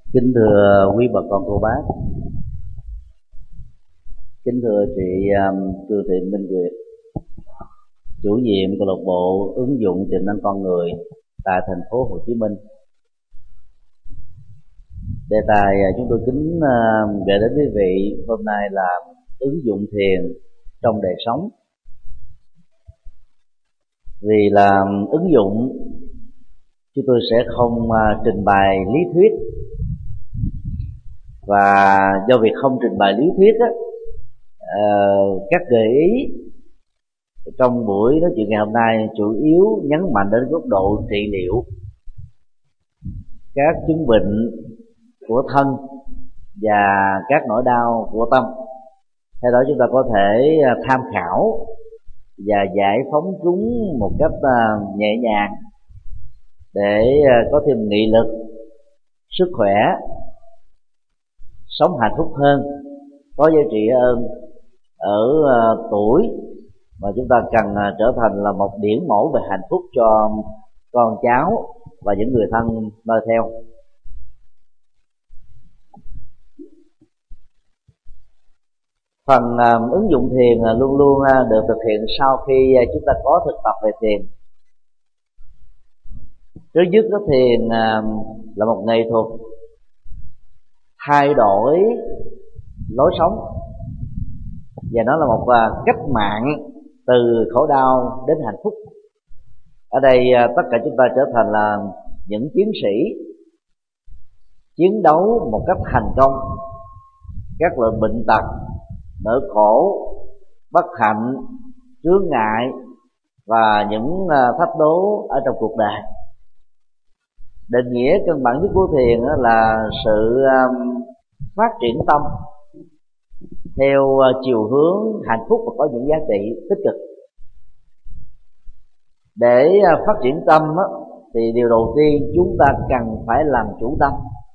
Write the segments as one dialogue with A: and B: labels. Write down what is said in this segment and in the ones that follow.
A: Kính thưa quý bà con cô bác, kính thưa chị Trương Thị Minh Nguyệt, chủ nhiệm câu lạc bộ ứng dụng tiềm năng con người tại thành phố Hồ Chí Minh. Đề tài chúng tôi kính gửi đến quý vị hôm nay là ứng dụng thiền trong đời sống. Vì là ứng dụng, chúng tôi sẽ không trình bày lý thuyết, và do việc không trình bày lý thuyết các gợi ý trong buổi nói chuyện ngày hôm nay chủ yếu nhấn mạnh đến góc độ trị liệu các chứng bệnh của thân và các nỗi đau của tâm. Theo đó chúng ta có thể tham khảo và giải phóng chúng một cách nhẹ nhàng để có thêm nghị lực, sức khỏe, sống hạnh phúc hơn, có giá trị hơn ở tuổi mà chúng ta cần trở thành là một điển mẫu về hạnh phúc cho con cháu và những người thân noi theo. Phần ứng dụng thiền luôn luôn được thực hiện sau khi chúng ta có thực tập về thiền. Trước nhất, cái thiền là một nghệ thuật thay đổi lối sống, và nó là một cách mạng từ khổ đau đến hạnh phúc. Ở đây tất cả chúng ta trở thành là những chiến sĩ chiến đấu một cách thành công các loại bệnh tật, nỗi khổ, bất hạnh, chướng ngại và những thách đố ở trong cuộc đời. Định nghĩa căn bản nhất của thiền là sự phát triển tâm theo chiều hướng hạnh phúc và có những giá trị tích cực. Để phát triển tâm thì điều đầu tiên chúng ta cần phải làm chủ tâm.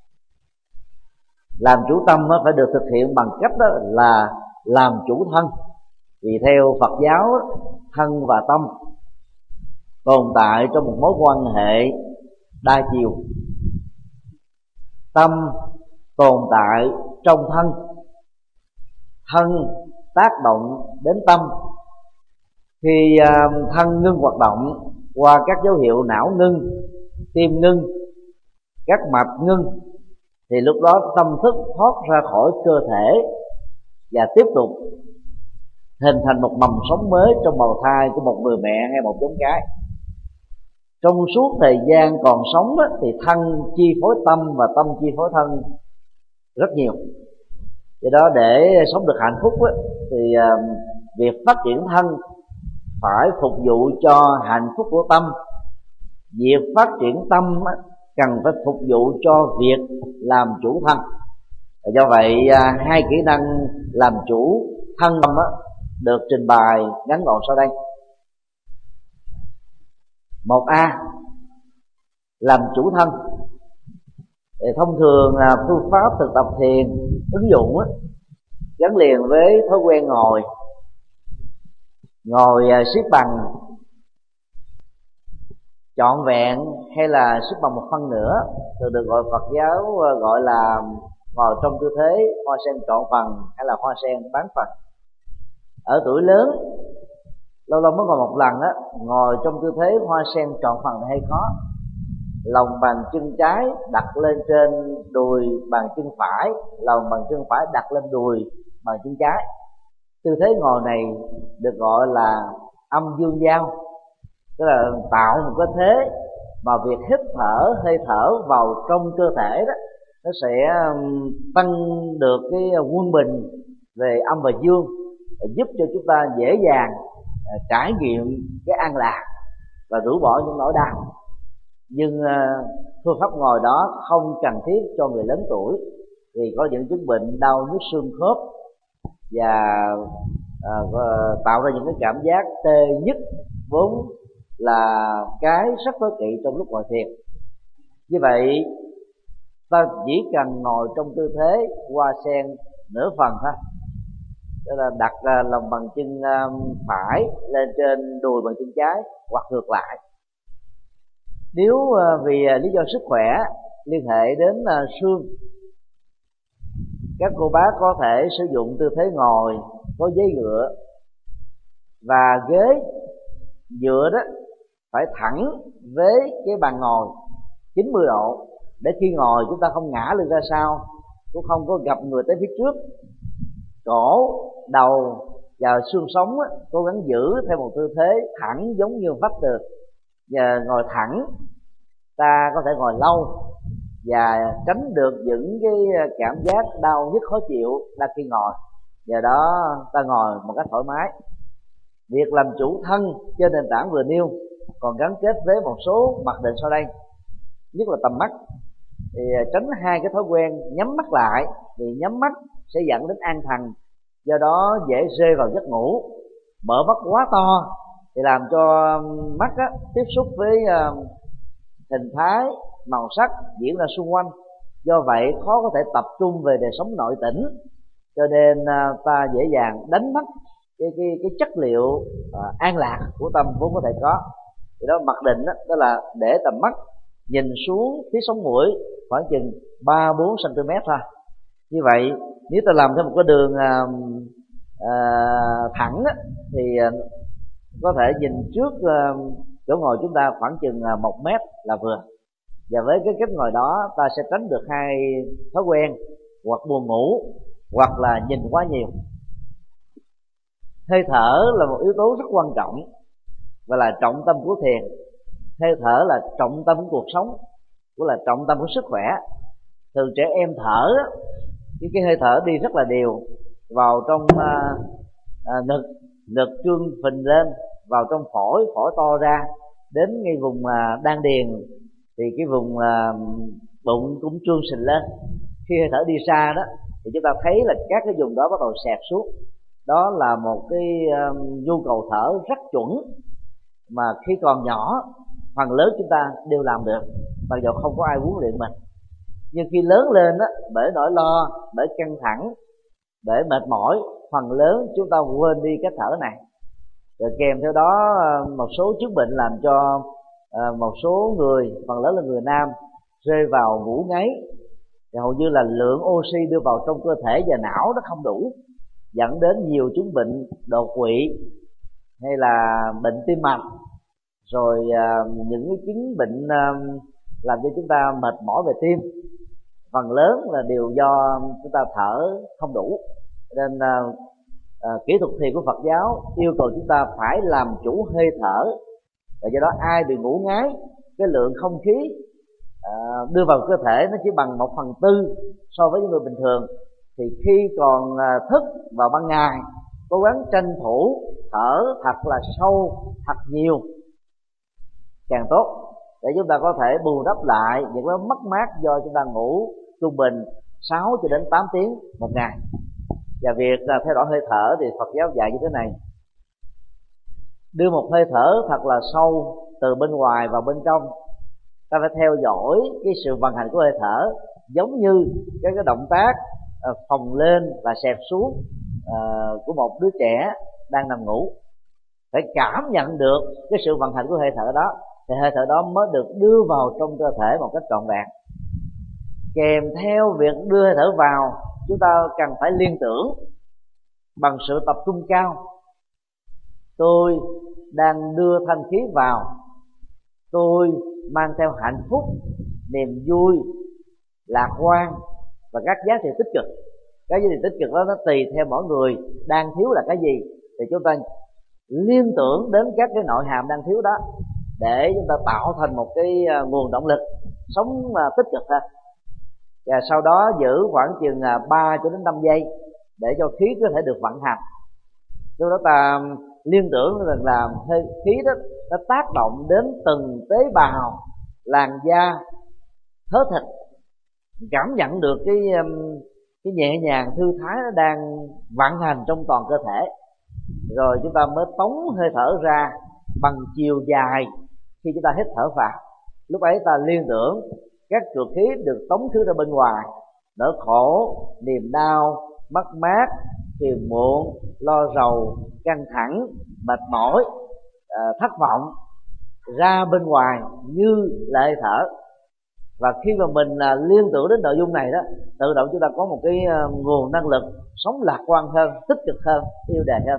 A: Làm chủ tâm phải được thực hiện bằng cách là làm chủ thân. Vì theo Phật giáo, thân và tâm tồn tại trong một mối quan hệ đa chiều. Tâm tồn tại trong thân, thân tác động đến tâm. Khi thân ngưng hoạt động qua các dấu hiệu não ngưng, tim ngưng, các mạch ngưng, thì lúc đó tâm thức thoát ra khỏi cơ thể và tiếp tục hình thành một mầm sống mới trong bào thai của một người mẹ hay một giống cái. Trong suốt thời gian còn sống thì thân chi phối tâm và tâm chi phối thân rất nhiều. Do đó để sống được hạnh phúc thì việc phát triển thân phải phục vụ cho hạnh phúc của tâm. Việc phát triển tâm cần phải phục vụ cho việc làm chủ thân. Do vậy hai kỹ năng làm chủ thân tâm được trình bày ngắn gọn sau đây. 1A, làm chủ thân. Thông thường là phương pháp thực tập thiền ứng dụng gắn liền với thói quen ngồi xếp bằng trọn vẹn, hay là xếp bằng một phân nửa, thường được gọi Phật giáo gọi là ngồi trong tư thế hoa sen trọn phần hay là hoa sen bán phần. Ở tuổi lớn lâu lâu mới ngồi một lần ngồi trong tư thế hoa sen trọn phần hay khó. Lòng bàn chân trái đặt lên trên đùi bàn chân phải, lòng bàn chân phải đặt lên đùi bàn chân trái. Tư thế ngồi này được gọi là âm dương giao, tức là tạo một cái thế mà việc hít thở, hơi thở vào trong cơ thể đó, nó sẽ tăng được cái quân bình về âm và dương, giúp cho chúng ta dễ dàng trải nghiệm cái an lạc và rũ bỏ những nỗi đau. Nhưng phương pháp ngồi đó không cần thiết cho người lớn tuổi, vì có những chứng bệnh đau nhức xương khớp và tạo ra những cái cảm giác tê nhức vốn là cái rất tối kỵ trong lúc ngồi thiền. Như vậy ta chỉ cần ngồi trong tư thế hoa sen nửa phần thôi, tức là đặt lòng bàn chân phải lên trên đùi bàn chân trái hoặc ngược lại. Nếu vì lý do sức khỏe liên hệ đến xương. Các cô bác có thể sử dụng tư thế ngồi có ghế dựa, và ghế dựa đó phải thẳng với cái bàn ngồi 90 độ, để khi ngồi chúng ta không ngã lưng ra sau, cũng không có gập người tới phía trước. Cổ, đầu và xương sống á, cố gắng giữ theo một tư thế thẳng giống như vách tường. Và ngồi thẳng ta có thể ngồi lâu và tránh được những cái cảm giác đau nhức khó chịu đang khi ngồi. Nhờ đó ta ngồi một cách thoải mái. Việc làm chủ thân trên nền tảng vừa nêu còn gắn kết với một số mặc định sau đây, nhất là tầm mắt. Thì tránh hai cái thói quen nhắm mắt lại, vì nhắm mắt sẽ dẫn đến an thần, do đó dễ rơi vào giấc ngủ. Mở mắt quá to thì làm cho mắt tiếp xúc với hình thái, màu sắc diễn ra xung quanh, do vậy khó có thể tập trung về đời sống nội tỉnh, cho nên ta dễ dàng đánh mất cái chất liệu an lạc của tâm vốn có thể có. Thì đó, mặc định đó là để tầm mắt nhìn xuống phía sống mũi khoảng chừng 3-4 cm thôi. Như vậy nếu ta làm theo một cái đường thẳng thì có thể nhìn trước chỗ ngồi chúng ta khoảng chừng 1 mét là vừa. Và với cái cách ngồi đó ta sẽ tránh được hai thói quen, hoặc buồn ngủ hoặc là nhìn quá nhiều. Hơi thở là một yếu tố rất quan trọng và là trọng tâm của thiền. Hơi thở là trọng tâm của cuộc sống, cũng là trọng tâm của sức khỏe. Thường trẻ em thở, cái hơi thở đi rất là đều vào trong ngực trương phình lên, vào trong phổi to ra đến ngay vùng đan điền, thì cái vùng bụng cũng trương phình lên. Khi hơi thở đi xa đó thì chúng ta thấy là các cái vùng đó bắt đầu xẹp xuống. Đó là một cái nhu cầu thở rất chuẩn mà khi còn nhỏ phần lớn chúng ta đều làm được, mặc dù không có ai huấn luyện mình. Nhưng khi lớn lên đó, bởi nỗi lo, bởi căng thẳng, bởi mệt mỏi, phần lớn chúng ta quên đi cách thở này. Rồi kèm theo đó một số chứng bệnh làm cho một số người, phần lớn là người nam, rơi vào ngủ ngáy. Thì hầu như là lượng oxy đưa vào trong cơ thể và não nó không đủ, dẫn đến nhiều chứng bệnh đột quỵ hay là bệnh tim mạch, rồi những cái chứng bệnh làm cho chúng ta mệt mỏi về tim, phần lớn là đều do chúng ta thở không đủ. Nên kỹ thuật thiền của Phật giáo yêu cầu chúng ta phải làm chủ hơi thở, và do đó ai bị ngủ ngáy, cái lượng không khí đưa vào cơ thể nó chỉ bằng 1/4 so với những người bình thường, thì khi còn thức vào ban ngày cố gắng tranh thủ thở thật là sâu, thật nhiều càng tốt, để chúng ta có thể bù đắp lại những cái mất mát do chúng ta ngủ trung bình 6 cho đến 8 tiếng một ngày. Và việc theo dõi hơi thở thì Phật giáo dạy như thế này: đưa một hơi thở thật là sâu từ bên ngoài vào bên trong. Ta phải theo dõi cái sự vận hành của hơi thở, giống như cái động tác phồng lên và xẹp xuống của một đứa trẻ đang nằm ngủ. Phải cảm nhận được cái sự vận hành của hơi thở đó, thì hơi thở đó mới được đưa vào trong cơ thể một cách trọn vẹn. Kèm theo việc đưa hơi thở vào, chúng ta cần phải liên tưởng bằng sự tập trung cao. Tôi đang đưa thanh khí vào, tôi mang theo hạnh phúc, niềm vui, lạc quan và các giá trị tích cực. Các giá trị tích cực đó nó tùy theo mỗi người đang thiếu là cái gì, thì chúng ta liên tưởng đến các cái nội hàm đang thiếu đó, để chúng ta tạo thành một cái nguồn động lực sống tích cực hơn. Và sau đó giữ khoảng chừng 3 cho đến 5 giây để cho khí có thể được vận hành. Lúc đó ta liên tưởng rằng là hơi khí đó nó tác động đến từng tế bào, làn da, thớ thịt, cảm nhận được cái nhẹ nhàng thư thái nó đang vận hành trong toàn cơ thể. Rồi chúng ta mới tống hơi thở ra bằng chiều dài khi chúng ta hít thở vào. Lúc ấy ta liên tưởng các trượt khí được tống khứ ra bên ngoài, nỗi khổ, niềm đau, mất mát, phiền muộn, lo rầu, căng thẳng, mệt mỏi, thất vọng ra bên ngoài như là hơi thở. Và khi mà mình liên tưởng đến nội dung này đó, tự động chúng ta có một cái nguồn năng lực sống lạc quan hơn, tích cực hơn, yêu đời hơn.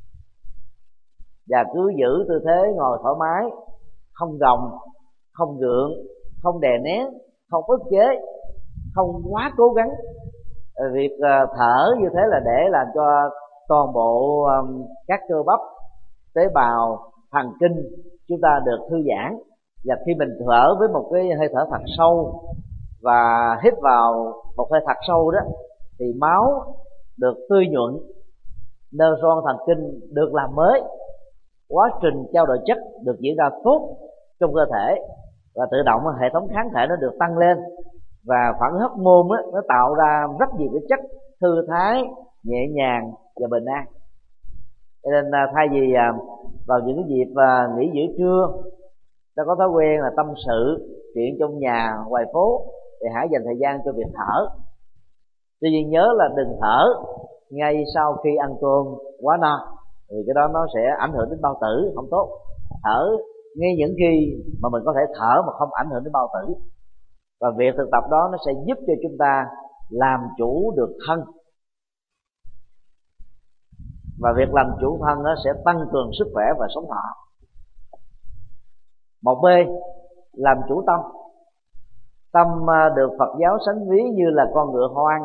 A: Và cứ giữ tư thế ngồi thoải mái, không gồng, không gượng, không đè nén, không ức chế, không quá cố gắng. Việc thở như thế là để làm cho toàn bộ các cơ bắp, tế bào, thần kinh chúng ta được thư giãn. Và khi mình thở với một cái hơi thở thật sâu và hít vào một hơi thật sâu đó, thì máu được tươi nhuận, neuron thần kinh được làm mới, quá trình trao đổi chất được diễn ra tốt trong cơ thể, và tự động hệ thống kháng thể nó được tăng lên, và phản ứng hormone nó tạo ra rất nhiều cái chất thư thái, nhẹ nhàng và bình an. Cho nên thay vì vào những cái dịp nghỉ giữa trưa ta có thói quen là tâm sự chuyện trong nhà ngoài phố, thì hãy dành thời gian cho việc thở. Tuy nhiên nhớ là đừng thở ngay sau khi ăn cơm quá no, vì cái đó nó sẽ ảnh hưởng đến bao tử, không tốt. Thở ngay những khi mà mình có thể thở mà không ảnh hưởng đến bao tử. Và việc thực tập đó nó sẽ giúp cho chúng ta làm chủ được thân, và việc làm chủ thân nó sẽ tăng cường sức khỏe và sống thọ. Một B, làm chủ tâm. Tâm được Phật giáo sánh ví như là con ngựa hoang,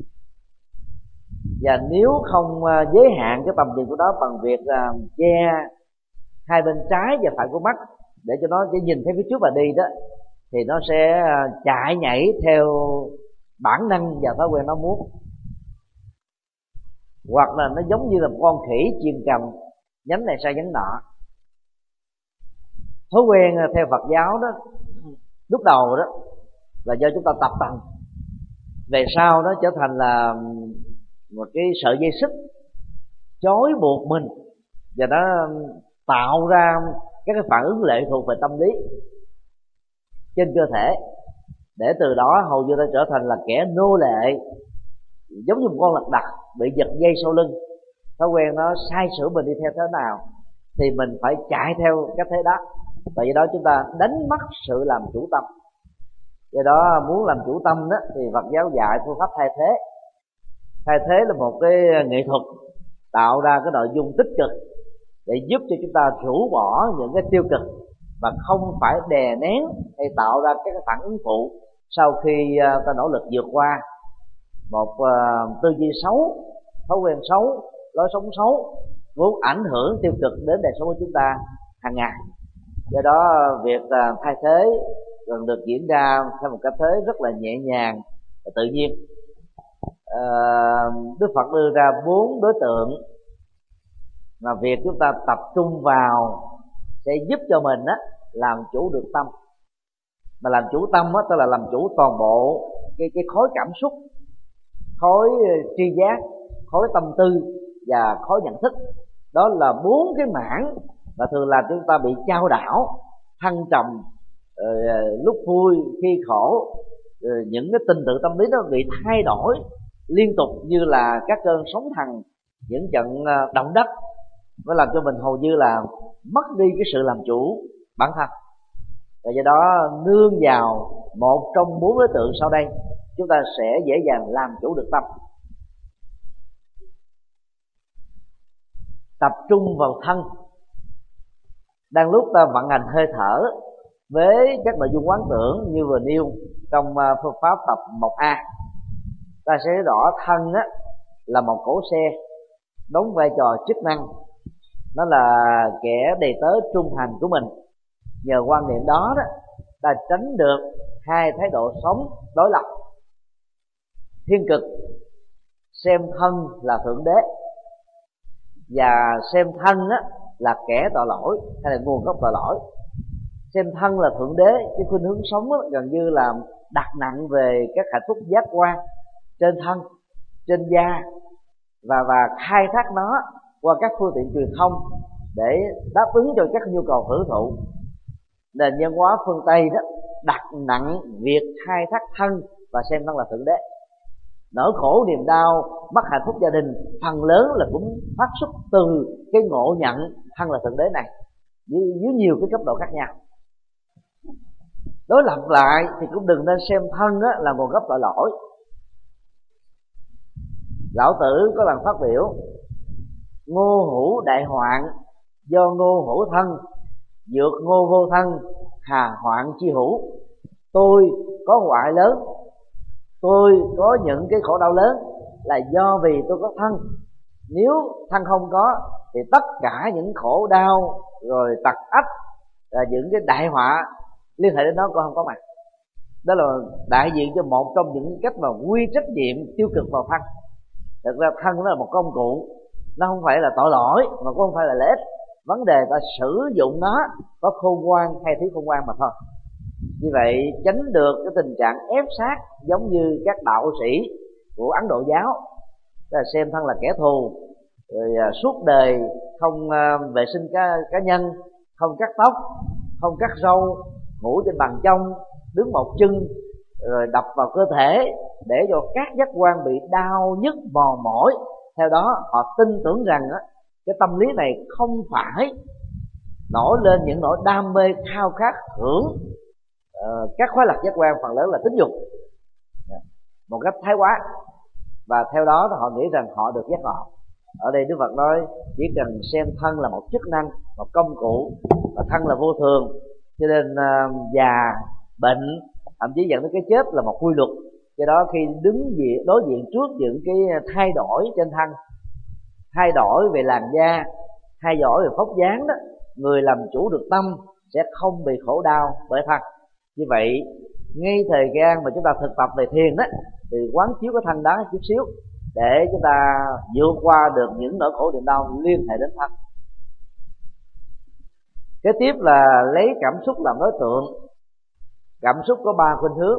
A: và nếu không giới hạn cái tầm nhìn của nó bằng việc che hai bên trái và phải của mắt để cho nó chỉ nhìn thấy phía trước và đi đó, thì nó sẽ chạy nhảy theo bản năng và thói quen nó muốn. Hoặc là nó giống như là một con khỉ chuyên cầm nhánh này sang nhánh nọ. Thói quen theo Phật giáo đó, lúc đầu đó là do chúng ta tập tành, về sau nó trở thành là một cái sợi dây xích trói buộc mình, và nó tạo ra các cái phản ứng lệ thuộc về tâm lý trên cơ thể, để từ đó hầu như ta trở thành là kẻ nô lệ, giống như một con lật đật bị giật dây sau lưng. Thói quen nó sai sử mình đi theo thế nào thì mình phải chạy theo cái thế đó. Tại vì đó chúng ta đánh mất sự làm chủ tâm. Do đó muốn làm chủ tâm đó thì Phật giáo dạy phương pháp thay thế. Thay thế là một cái nghệ thuật tạo ra cái nội dung tích cực để giúp cho chúng ta rũ bỏ những cái tiêu cực, và không phải đè nén hay tạo ra các cái phản ứng phụ sau khi ta nỗ lực vượt qua một tư duy xấu, thói quen xấu, lối sống xấu vốn ảnh hưởng tiêu cực đến đời sống của chúng ta hàng ngày. Do đó việc thay thế cần được diễn ra theo một cách thế rất là nhẹ nhàng và tự nhiên. Đức Phật đưa ra 4 đối tượng mà việc chúng ta tập trung vào sẽ giúp cho mình làm chủ được tâm. Mà làm chủ tâm tức là làm chủ toàn bộ cái khối cảm xúc, khối tri giác, khối tâm tư và khối nhận thức. Đó là 4 cái mảng mà thường làm chúng ta bị chao đảo, thăng trầm, lúc vui khi khổ, những cái tình tự tâm lý nó bị thay đổi liên tục như là các cơn sóng thần, những trận động đất, nó làm cho mình hầu như là mất đi cái sự làm chủ bản thân. Và do đó nương vào một trong 4 đối tượng sau đây, chúng ta sẽ dễ dàng làm chủ được tâm. Tập trung vào thân. Đang lúc ta vận hành hơi thở với các nội dung quán tưởng như vừa nêu trong phương pháp tập 1A, ta sẽ thấy rõ thân là một cỗ xe đóng vai trò chức năng, nó là kẻ đầy tớ trung thành của mình. Nhờ quan niệm đó ta tránh được hai thái độ sống đối lập. Thiên cực xem thân là thượng đế, và xem thân là kẻ tội lỗi hay là nguồn gốc tội lỗi. Xem thân là thượng đế, cái khuynh hướng sống gần như là đặt nặng về các hạnh phúc giác quan trên thân, trên da, và khai thác nó qua các phương tiện truyền thông để đáp ứng cho các nhu cầu hưởng thụ. Nền văn hóa phương Tây đó đặt nặng việc khai thác thân và xem thân là thượng đế. Nỗi khổ niềm đau, mất hạnh phúc gia đình phần lớn là cũng phát xuất từ cái ngộ nhận thân là thượng đế này dưới nhiều cái cấp độ khác nhau. Đối lập lại thì cũng đừng nên xem thân là nguồn gốc tội lỗi. Lão Tử có lần phát biểu: ngô hữu đại hoạn, do ngô hữu thân, dược ngô vô thân, hà hoạn chi hữu. Tôi có hoại lớn, tôi có những cái khổ đau lớn là do vì tôi có thân. Nếu thân không có thì tất cả những khổ đau rồi tật ách, là những cái đại họa liên hệ đến nó cũng không có mặt. Đó là đại diện cho một trong những cách mà quy trách nhiệm tiêu cực vào thân. Thực ra thân nó là một công cụ, nó không phải là tội lỗi mà cũng không phải là lợi ích. Vấn đề ta sử dụng nó có khôn ngoan hay thiếu khôn ngoan mà thôi. Như vậy tránh được cái tình trạng ép sát giống như các đạo sĩ của Ấn Độ giáo, là xem thân là kẻ thù, rồi suốt đời không vệ sinh cá nhân, không cắt tóc, không cắt râu, ngủ trên bàn trong, đứng một chân, rồi đập vào cơ thể để cho các giác quan bị đau nhức mòn mỏi. Theo đó họ tin tưởng rằng cái tâm lý này không phải nổi lên những nỗi đam mê khao khát hưởng các khoái lạc giác quan, phần lớn là tính dục, một cách thái quá, và theo đó họ nghĩ rằng họ được giác ngộ. Ở đây Đức Phật nói chỉ cần xem thân là một chức năng, một công cụ, và thân là vô thường, cho nên già, bệnh, thậm chí dẫn đến cái chết là một quy luật. Do đó khi đối diện trước những cái thay đổi trên thân, thay đổi về làn da, thay đổi về vóc dáng đó, người làm chủ được tâm sẽ không bị khổ đau bởi thân. Như vậy ngay thời gian mà chúng ta thực tập về thiền đó, thì quán chiếu cái thân đó chút xíu để chúng ta vượt qua được những nỗi khổ niềm đau liên hệ đến thân. Kế tiếp là lấy cảm xúc làm đối tượng. Cảm xúc có 3 khuynh hướng: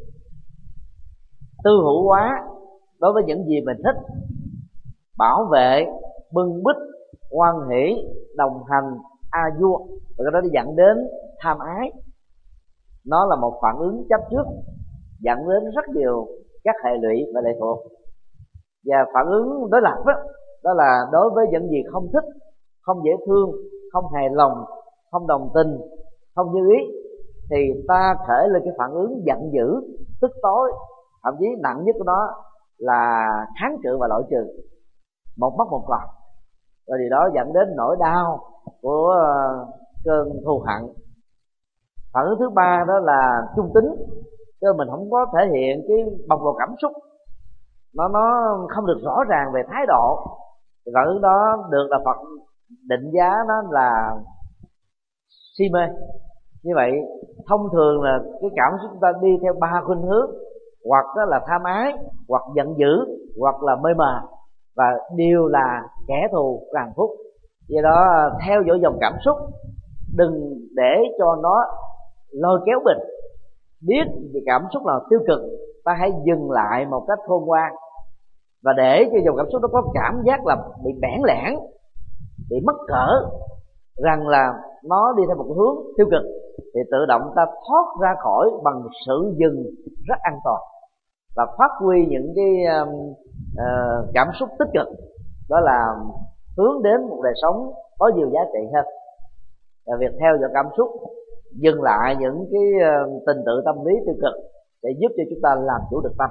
A: tư hữu hóa đối với những gì mình thích, bảo vệ, bưng bít, hoan hỷ, đồng hành, a vua, và cái đó dẫn đến tham ái. Nó là một phản ứng chấp trước dẫn đến rất nhiều các hệ lụy và lệ thuộc. Và phản ứng đối lập đó là đối với những gì không thích, không dễ thương, không hài lòng, không đồng tình, không như ý, thì ta khởi lên cái phản ứng giận dữ, tức tối, thậm chí nặng nhất của nó là kháng cự và loại trừ, một mất một còn. Rồi điều đó dẫn đến nỗi đau của cơn thù hận. Phản ứng thứ 3 đó là trung tính, chứ mình không có thể hiện cái bộc lộ cảm xúc, nó không được rõ ràng về thái độ. Thì phản ứng đó được là Phật định giá nó là si mê. Như vậy thông thường là cái cảm xúc chúng ta đi theo 3 khuynh hướng: hoặc đó là tham ái, hoặc giận dữ, hoặc là mê mờ, và đều là kẻ thù của hạnh phúc. Do đó theo dõi dòng cảm xúc, đừng để cho nó lôi kéo mình. Biết về cảm xúc là tiêu cực, ta hãy dừng lại một cách khôn ngoan, và để cho dòng cảm xúc nó có cảm giác là bị bẽn lẽn, bị mất cỡ, rằng là nó đi theo một hướng tiêu cực, thì tự động ta thoát ra khỏi bằng sự dừng rất an toàn và phát huy những cái cảm xúc tích cực. Đó là hướng đến một đời sống có nhiều giá trị hơn. Và việc theo dõi cảm xúc, dừng lại những cái tình tự tâm lý tiêu cực để giúp cho chúng ta làm chủ được tâm.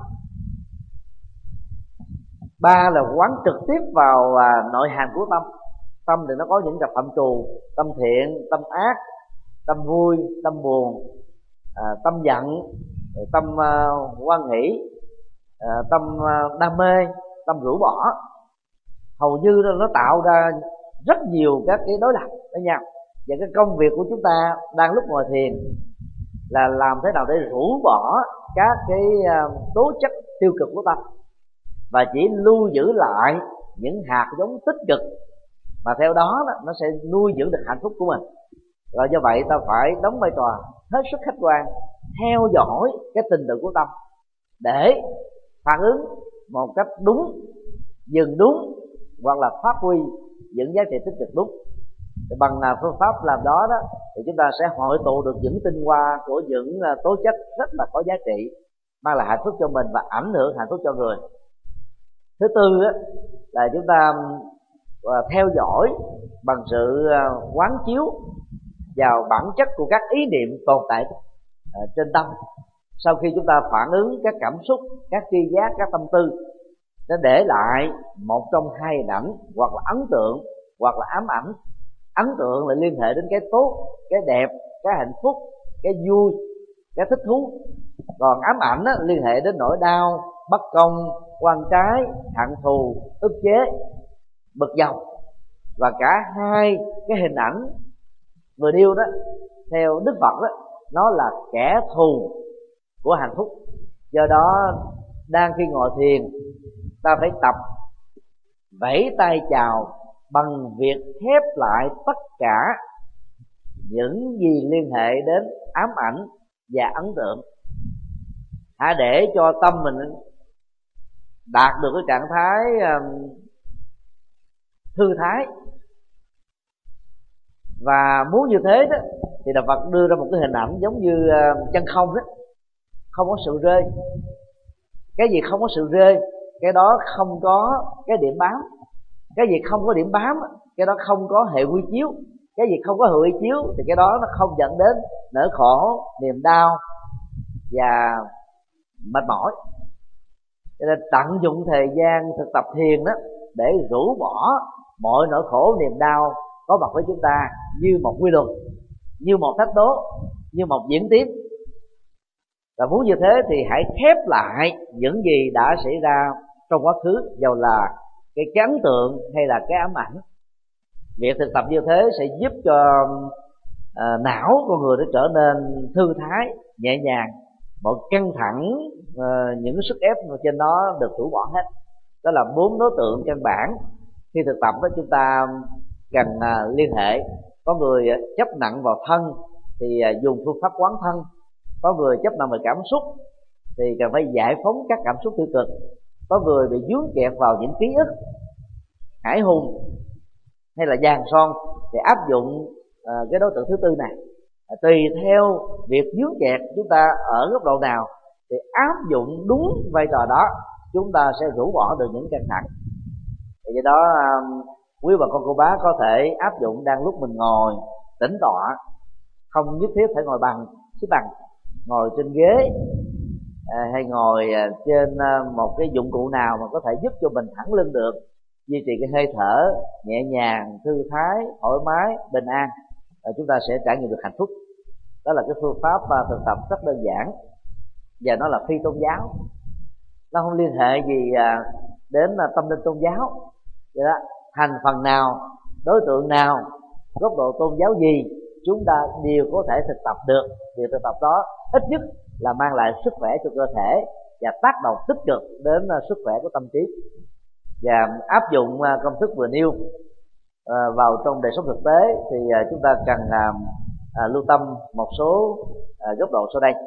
A: 3 là quán trực tiếp vào nội hàm của tâm. Tâm thì nó có những cặp phạm trù: tâm thiện, tâm ác, tâm vui, tâm buồn, tâm giận, tâm hoan hỷ, tâm đam mê, tâm rũ bỏ. Hầu như nó tạo ra rất nhiều các cái đối lập với nhau. Và cái công việc của chúng ta đang lúc ngồi thiền là làm thế nào để rũ bỏ các cái tố chất tiêu cực của tâm, và chỉ lưu giữ lại những hạt giống tích cực, mà theo đó nó sẽ nuôi dưỡng được hạnh phúc của mình. Rồi do vậy ta phải đóng vai trò hết sức khách quan, theo dõi cái tình tự của tâm để phản ứng một cách đúng, dừng đúng, hoặc là phát huy những giá trị tích cực đúng. Thì bằng phương pháp làm đó thì chúng ta sẽ hội tụ được những tinh hoa của những tố chất rất là có giá trị, mang lại hạnh phúc cho mình và ảnh hưởng hạnh phúc cho người. Thứ tư là chúng ta theo dõi bằng sự quán chiếu vào bản chất của các ý niệm tồn tại trên tâm. Sau khi chúng ta phản ứng các cảm xúc, các tri giác, các tâm tư, nó để lại một trong hai hình ảnh, hoặc là ấn tượng hoặc là ám ảnh. Ấn tượng là liên hệ đến cái tốt, cái đẹp, cái hạnh phúc, cái vui, cái thích thú. Còn ám ảnh liên hệ đến nỗi đau, bất công, oan trái, hận thù, ức chế, bực dọc. Và cả hai cái hình ảnh vừa nêu đó, theo Đức Phật đó, nó là kẻ thù của hạnh phúc. Do đó đang khi ngồi thiền, ta phải tập vẫy tay chào bằng việc khép lại tất cả những gì liên hệ đến ám ảnh và ấn tượng. Hãy để cho tâm mình đạt được cái trạng thái thư thái. Và muốn như thế đó thì Đạo Phật đưa ra một cái hình ảnh giống như chân không đó, không có sự rơi. Cái gì không có sự rơi, cái đó không có cái điểm bám. Cái gì không có điểm bám, cái đó không có hệ quy chiếu. Cái gì không có hệ quy chiếu thì cái đó nó không dẫn đến nỗi khổ, niềm đau và mệt mỏi. Cho nên tận dụng thời gian thực tập thiền đó để rũ bỏ mọi nỗi khổ, niềm đau có mặt với chúng ta như một quy luật, như một thách đố, như một diễn tiến. Và muốn như thế thì hãy khép lại những gì đã xảy ra trong quá khứ, dầu là cái ấn tượng hay là cái ám ảnh. Việc thực tập như thế sẽ giúp cho não con người nó trở nên thư thái, nhẹ nhàng. Mọi căng thẳng, những sức ép trên đó được rũ bỏ hết. Đó là 4 đối tượng căn bản. Khi thực tập đó chúng ta cần liên hệ. Có người chấp nặng vào thân thì dùng phương pháp quán thân. Có người chấp nặng về cảm xúc thì cần phải giải phóng các cảm xúc tiêu cực. Có người bị dướng kẹt vào những ký ức hải hùng hay là vàng son thì áp dụng cái đối tượng thứ tư này. Tùy theo việc dướng kẹt chúng ta ở góc độ nào thì áp dụng đúng vai trò đó, chúng ta sẽ rũ bỏ được những căng thẳng. Vì vậy đó quý bà con cô bác có thể áp dụng đang lúc mình ngồi tĩnh tọa, không nhất thiết phải ngồi xếp bằng, ngồi trên ghế hay ngồi trên một cái dụng cụ nào mà có thể giúp cho mình thẳng lưng được, duy trì cái hơi thở nhẹ nhàng, thư thái, thoải mái, bình an, chúng ta sẽ trải nghiệm được hạnh phúc. Đó là cái phương pháp thực tập rất đơn giản và nó là phi tôn giáo, nó không liên hệ gì đến tâm linh tôn giáo. Vậy đó, thành phần nào, đối tượng nào, góc độ tôn giáo gì, chúng ta đều có thể thực tập được. Việc thực tập đó ít nhất là mang lại sức khỏe cho cơ thể và tác động tích cực đến sức khỏe của tâm trí. Và áp dụng công thức vừa nêu vào trong đời sống thực tế thì chúng ta cần lưu tâm một số góc độ sau đây.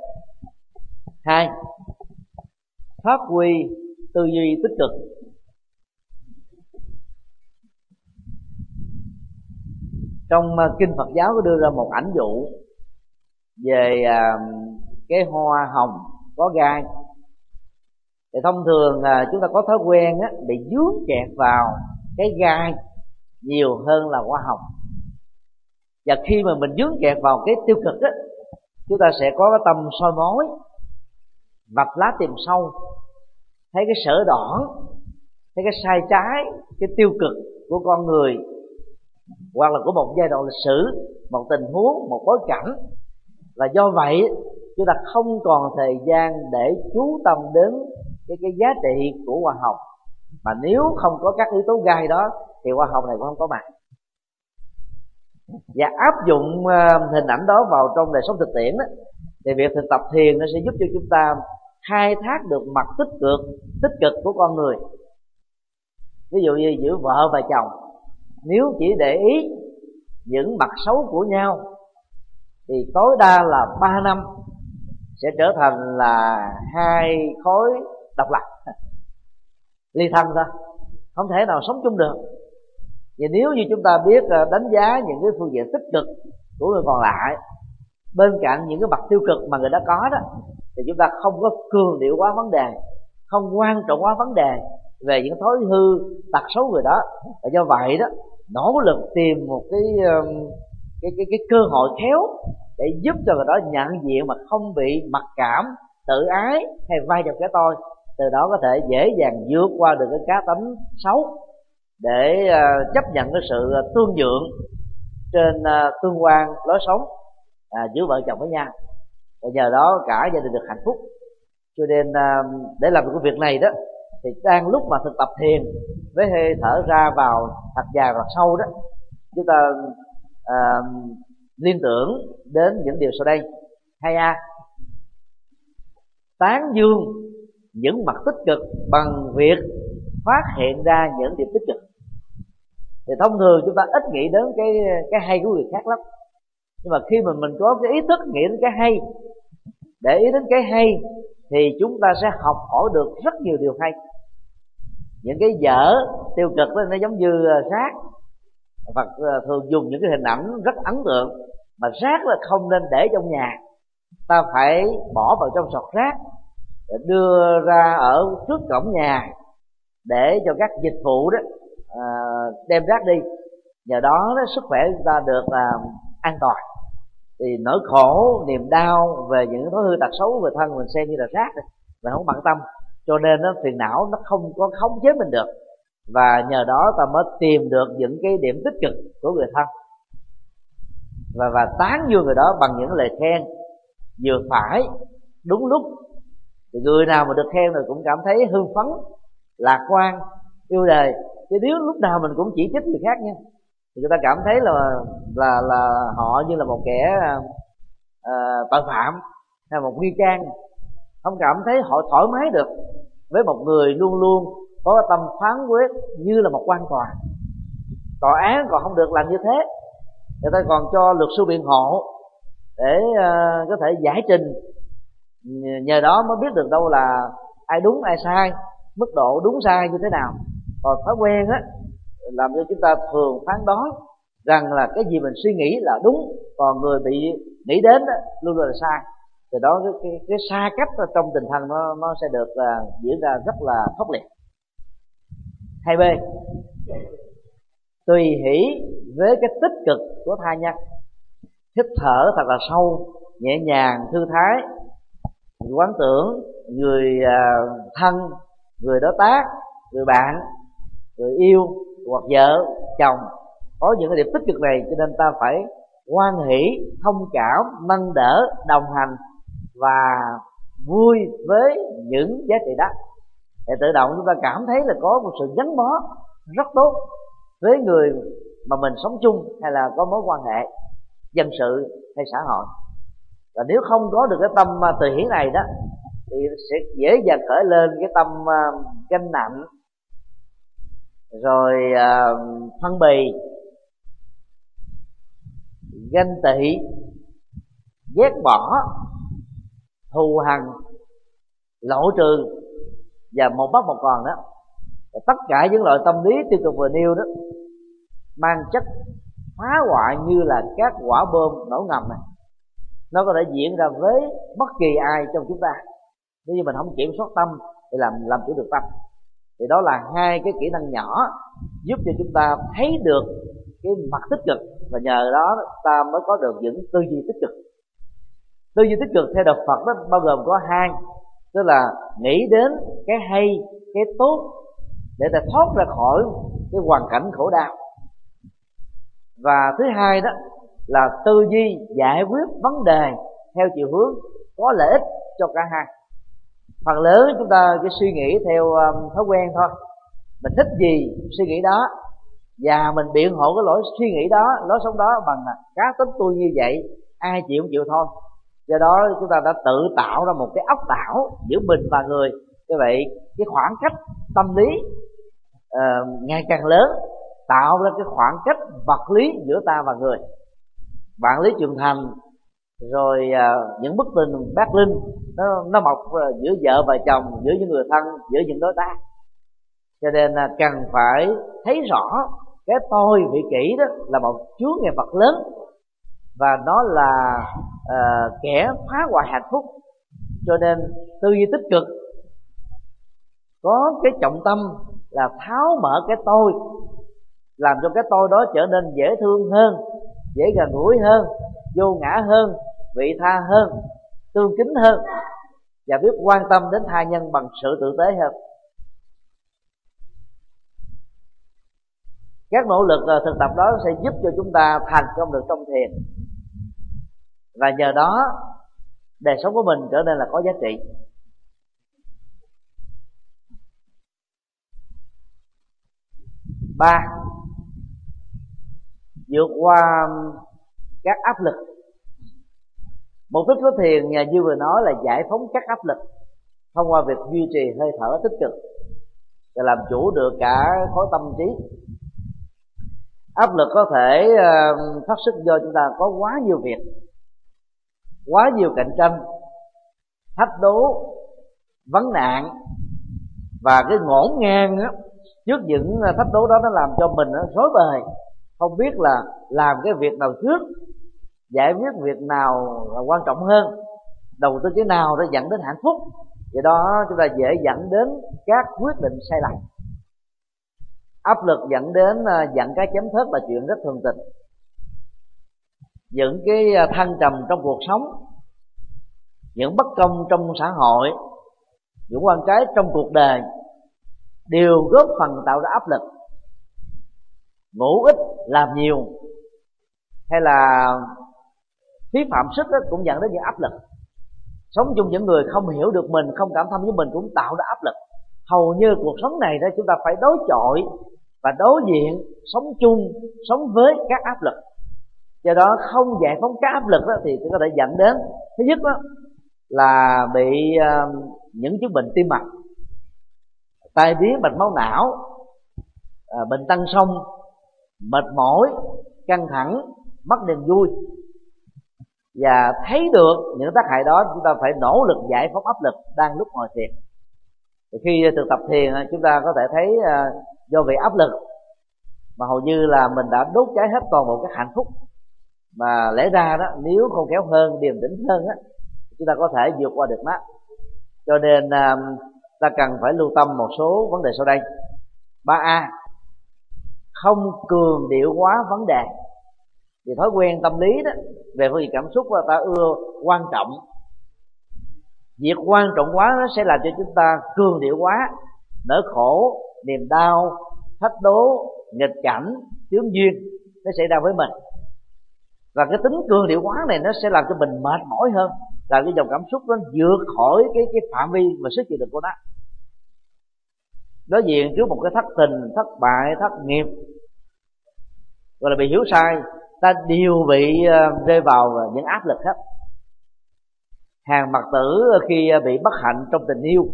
A: 2. Phát huy tư duy tích cực. Trong kinh Phật giáo có đưa ra một ảnh dụ về cái hoa hồng có gai. Thì thông thường chúng ta có thói quen bị dướng kẹt vào cái gai nhiều hơn là hoa hồng. Và khi mà mình dướng kẹt vào cái tiêu cực chúng ta sẽ có cái tâm soi mói, vạch lá tìm sâu, thấy cái sở đoản, thấy cái sai trái, cái tiêu cực của con người, hoặc là của một giai đoạn lịch sử, một tình huống, một bối cảnh. Và do vậy chúng ta không còn thời gian để chú tâm đến cái giá trị của hoa hồng. Mà nếu không có các yếu tố gai đó thì hoa hồng này cũng không có mặt. Và áp dụng hình ảnh đó vào trong đời sống thực tiễn thì việc thực tập thiền nó sẽ giúp cho chúng ta khai thác được mặt tích cực của con người. Ví dụ như giữa vợ và chồng, nếu chỉ để ý những mặt xấu của nhau thì tối đa là 3 năm sẽ trở thành là hai khối độc lập, ly thân thôi, không thể nào sống chung được. Và nếu như chúng ta biết đánh giá những cái phương diện tích cực của người còn lại bên cạnh những cái mặt tiêu cực mà người đã có đó, thì chúng ta không có cường điệu quá vấn đề, không quan trọng quá vấn đề về những thói hư tật xấu người đó. Và do vậy đó, nỗ lực tìm một cái cơ hội khéo để giúp cho người đó nhận diện mà không bị mặc cảm, tự ái hay vai trò cái tôi, từ đó có thể dễ dàng vượt qua được cái cá tánh xấu để chấp nhận cái sự tương nhượng trên tương quan lối sống giữa vợ chồng với nhau, và nhờ đó cả gia đình được hạnh phúc. Cho nên để làm được cái việc này đó thì đang lúc mà thực tập thiền với hơi thở ra vào thật dài và sâu đó, chúng ta liên tưởng đến những điều sau đây. 2A, tán dương những mặt tích cực bằng việc phát hiện ra những điểm tích cực. Thì thông thường chúng ta ít nghĩ đến cái hay của người khác lắm, nhưng mà khi mà mình có cái ý thức nghĩ đến cái hay, để ý đến cái hay, thì chúng ta sẽ học hỏi được rất nhiều điều hay. Những cái dở tiêu cực đó nó giống như rác. Phật thường dùng những cái hình ảnh rất ấn tượng, mà rác là không nên để trong nhà, ta phải bỏ vào trong sọt rác, để đưa ra ở trước cổng nhà để cho các dịch vụ đó đem rác đi. Nhờ đó sức khỏe chúng ta được an toàn. Thì nỗi khổ, niềm đau về những thói hư tật xấu về thân mình xem như là rác, mình không bận tâm, cho nên phiền não nó không có khống chế mình được, và nhờ đó ta mới tìm được những cái điểm tích cực của người thân và tán dương người đó bằng những lời khen vừa phải, đúng lúc. Thì người nào mà được khen rồi cũng cảm thấy hưng phấn, lạc quan, yêu đời. Chứ nếu lúc nào mình cũng chỉ trích người khác nha, thì người ta cảm thấy là họ như là một kẻ tội phạm hay một nghi can, không cảm thấy họ thoải mái được với một người luôn luôn có tâm phán quyết như là một quan tòa. Tòa án còn không được làm như thế, người ta còn cho luật sư biện hộ để có thể giải trình, nhờ đó mới biết được đâu là ai đúng ai sai, mức độ đúng sai như thế nào. Còn thói quen á làm cho chúng ta thường phán đoán rằng là cái gì mình suy nghĩ là đúng, còn người bị nghĩ đến đó, luôn luôn là sai. Từ đó cái xa cách trong tinh thần nó sẽ được diễn ra rất là khốc liệt. 2B, tùy hỷ với cái tích cực của tha nhân. Hít thở thật là sâu, nhẹ nhàng, thư thái, quán tưởng người thân, người đối tác, người bạn, người yêu hoặc vợ, chồng có những cái điểm tích cực này, cho nên ta phải hoan hỷ, thông cảm, nâng đỡ, đồng hành và vui với những giá trị đó. Để tự động chúng ta cảm thấy là có một sự gắn bó rất tốt với người mà mình sống chung, hay là có mối quan hệ dân sự hay xã hội. Và nếu không có được cái tâm tùy hỷ này đó, thì sẽ dễ dàng khởi lên cái tâm ganh nặng, rồi phân bì, ganh tị, ghét bỏ, thù hằn, lộ trừ và một mất một còn đó. Tất cả những loại tâm lý tiêu cực vừa nêu đó mang chất phá hoại như là các quả bom nổ ngầm này. Nó có thể diễn ra với bất kỳ ai trong chúng ta nếu như mình không kiểm soát tâm thì làm chủ được tâm. Thì đó là hai cái kỹ năng nhỏ giúp cho chúng ta thấy được cái mặt tích cực, và nhờ đó ta mới có được những tư duy tích cực. Tư duy tích cực theo đạo Phật đó bao gồm có hai, tức là nghĩ đến cái hay, cái tốt để ta thoát ra khỏi cái hoàn cảnh khổ đau. Và thứ hai đó là tư duy giải quyết vấn đề theo chiều hướng có lợi ích cho cả hai. Phần lớn chúng ta cứ suy nghĩ theo thói quen thôi, mình thích gì suy nghĩ đó, và mình biện hộ cái lối suy nghĩ đó, lối sống đó bằng cá tính tôi như vậy, ai chịu không chịu thôi. Do đó chúng ta đã tự tạo ra một cái ốc đảo giữa mình và người. Như vậy cái khoảng cách tâm lý ngày càng lớn, tạo ra cái khoảng cách vật lý giữa ta và người. Bạn lý trưởng thành, rồi những bức tường bát linh nó mọc giữa vợ và chồng, giữa những người thân, giữa những đối tác. Cho nên cần phải thấy rõ cái tôi vị kỷ đó là một chướng ngại vật lớn, và nó là kẻ phá hoại hạnh phúc. Cho nên tư duy tích cực có cái trọng tâm là tháo mở cái tôi, làm cho cái tôi đó trở nên dễ thương hơn, dễ gần gũi hơn, vô ngã hơn, vị tha hơn, tương kính hơn, và biết quan tâm đến tha nhân bằng sự tử tế hơn. Các nỗ lực thực tập đó sẽ giúp cho chúng ta thành công được trong thiền, và nhờ đó đời sống của mình trở nên là có giá trị. Ba, vượt qua các áp lực. Mục đích của thiền nhà như vừa nói là giải phóng các áp lực thông qua việc duy trì hơi thở tích cực và làm chủ được cả khối tâm trí. Áp lực có thể phát xuất do chúng ta có quá nhiều việc, quá nhiều cạnh tranh, thách đố, vấn nạn, và cái ngổn ngang á, trước những thách đố đó nó làm cho mình nó rối bời, không biết là làm cái việc nào trước, giải quyết việc nào là quan trọng hơn, đầu tư cái nào để dẫn đến hạnh phúc. Vậy đó chúng ta dễ dẫn đến các quyết định sai lầm. Áp lực dẫn đến giận cá chém thớt là chuyện rất thường tình. Những cái thăng trầm trong cuộc sống, những bất công trong xã hội, những quan trái trong cuộc đời đều góp phần tạo ra áp lực. Ngủ ít làm nhiều hay là phí phạm sức cũng dẫn đến những áp lực. Sống chung những người không hiểu được mình, không cảm thông với mình cũng tạo ra áp lực. Hầu như cuộc sống này đó chúng ta phải đối chọi và đối diện, sống chung, sống với các áp lực. Do đó không giải phóng các áp lực đó thì có thể dẫn đến, thứ nhất đó là bị những chứng bệnh tim mạch, tai biến mạch máu não, bệnh tăng sông, mệt mỏi, căng thẳng, mất niềm vui. Và thấy được những tác hại đó, chúng ta phải nỗ lực giải phóng áp lực đang lúc ngồi thiền. Thì khi thực tập thiền chúng ta có thể thấy do vì áp lực mà hầu như là mình đã đốt cháy hết toàn bộ các hạnh phúc, mà lẽ ra đó nếu khôn khéo hơn, điềm tĩnh hơn á, chúng ta có thể vượt qua được nó. Cho nên ta cần phải lưu tâm một số vấn đề sau đây. 3A, không cường điệu quá vấn đề. Vì thói quen tâm lý đó về phương diện cảm xúc ta ưa quan trọng. Việc quan trọng quá nó sẽ làm cho chúng ta cường điệu quá, nỗi khổ, niềm đau, thách đố, nghịch cảnh, chướng duyên nó xảy ra với mình. Và cái tính cường điệu quá này nó sẽ làm cho mình mệt mỏi hơn, làm cho dòng cảm xúc nó vượt khỏi cái phạm vi và sức chịu đựng của nó. Đối diện trước một cái thất tình, thất bại, thất nghiệp, gọi là bị hiểu sai, ta đều bị rơi vào những áp lực hết. Hàng Mật Tử khi bị bất hạnh trong tình yêu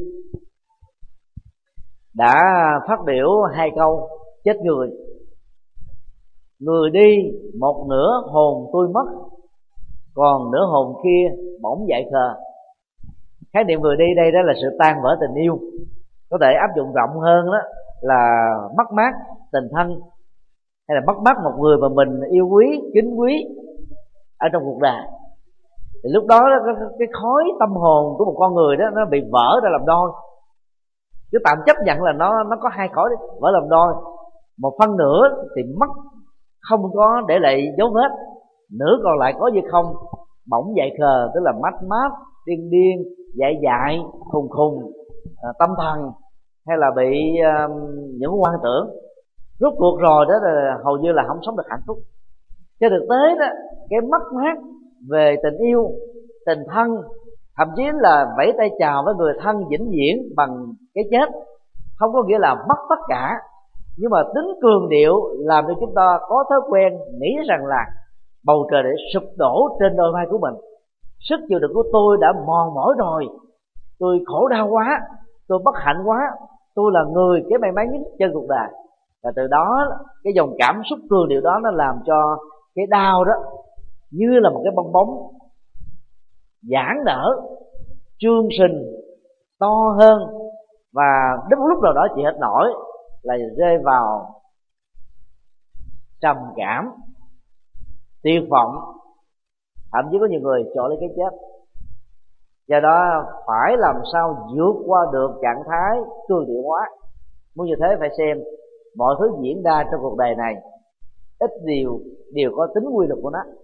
A: đã phát biểu hai câu chết người: người đi một nửa hồn tôi mất, còn nửa hồn kia bỗng dại khờ. Khái niệm người đi đây đó là sự tan vỡ tình yêu. Có thể áp dụng rộng hơn đó là mất mát tình thân, hay là mất mát một người mà mình yêu quý, kính quý ở trong cuộc đời. Thì lúc đó cái khối tâm hồn của một con người đó nó bị vỡ ra làm đôi. Chứ tạm chấp nhận là nó có hai khối vỡ làm đôi. Một phân nửa thì mất, không có để lại dấu vết, nửa còn lại có như không, bỗng dại khờ, tức là mách mát, điên điên, dại dại, khùng khùng, tâm thần, hay là bị những quan tưởng. Rốt cuộc rồi đó là hầu như là không sống được hạnh phúc. Trên thực tế đó, cái mất mát về tình yêu, tình thân, thậm chí là vẫy tay chào với người thân vĩnh viễn bằng cái chết, không có nghĩa là mất tất cả. Nhưng mà tính cường điệu làm cho chúng ta có thói quen nghĩ rằng là bầu trời để sụp đổ trên đôi vai của mình. Sức chịu đựng của tôi đã mòn mỏi rồi, tôi khổ đau quá, tôi bất hạnh quá, tôi là người cái may mắn nhất trên cuộc đời. Và từ đó cái dòng cảm xúc cường điệu đó nó làm cho cái đau đó như là một cái bong bóng giãn nở, trương sình, to hơn, và đến lúc nào đó chị hết nổi là rơi vào trầm cảm, tuyệt vọng, thậm chí có nhiều người chọn lấy cái chết. Do đó phải làm sao vượt qua được trạng thái cường điệu hóa. Muốn như thế phải xem mọi thứ diễn ra trong cuộc đời này ít nhiều đều có tính quy luật của nó.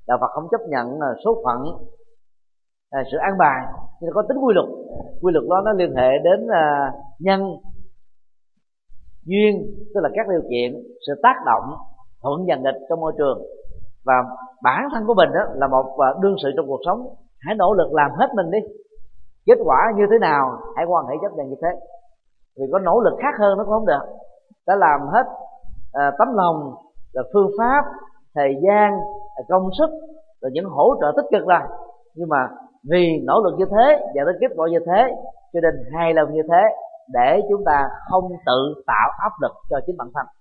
A: Đạo Phật không chấp nhận số phận, sự an bài, nhưng có tính quy luật. Quy luật đó nó liên hệ đến nhân duyên, tức là các điều kiện, sự tác động thuận và nghịch trong môi trường. Và bản thân của mình đó là một đương sự trong cuộc sống, hãy nỗ lực làm hết mình đi. Kết quả như thế nào hãy quan hệ chấp nhận như thế. Vì có nỗ lực khác hơn nó cũng không được. Đã làm hết tấm lòng, là phương pháp, thời gian, công sức, rồi những hỗ trợ tích cực rồi, nhưng mà vì nỗ lực như thế và đến kết quả như thế, cho nên hài lòng như thế, để chúng ta không tự tạo áp lực cho chính bản thân.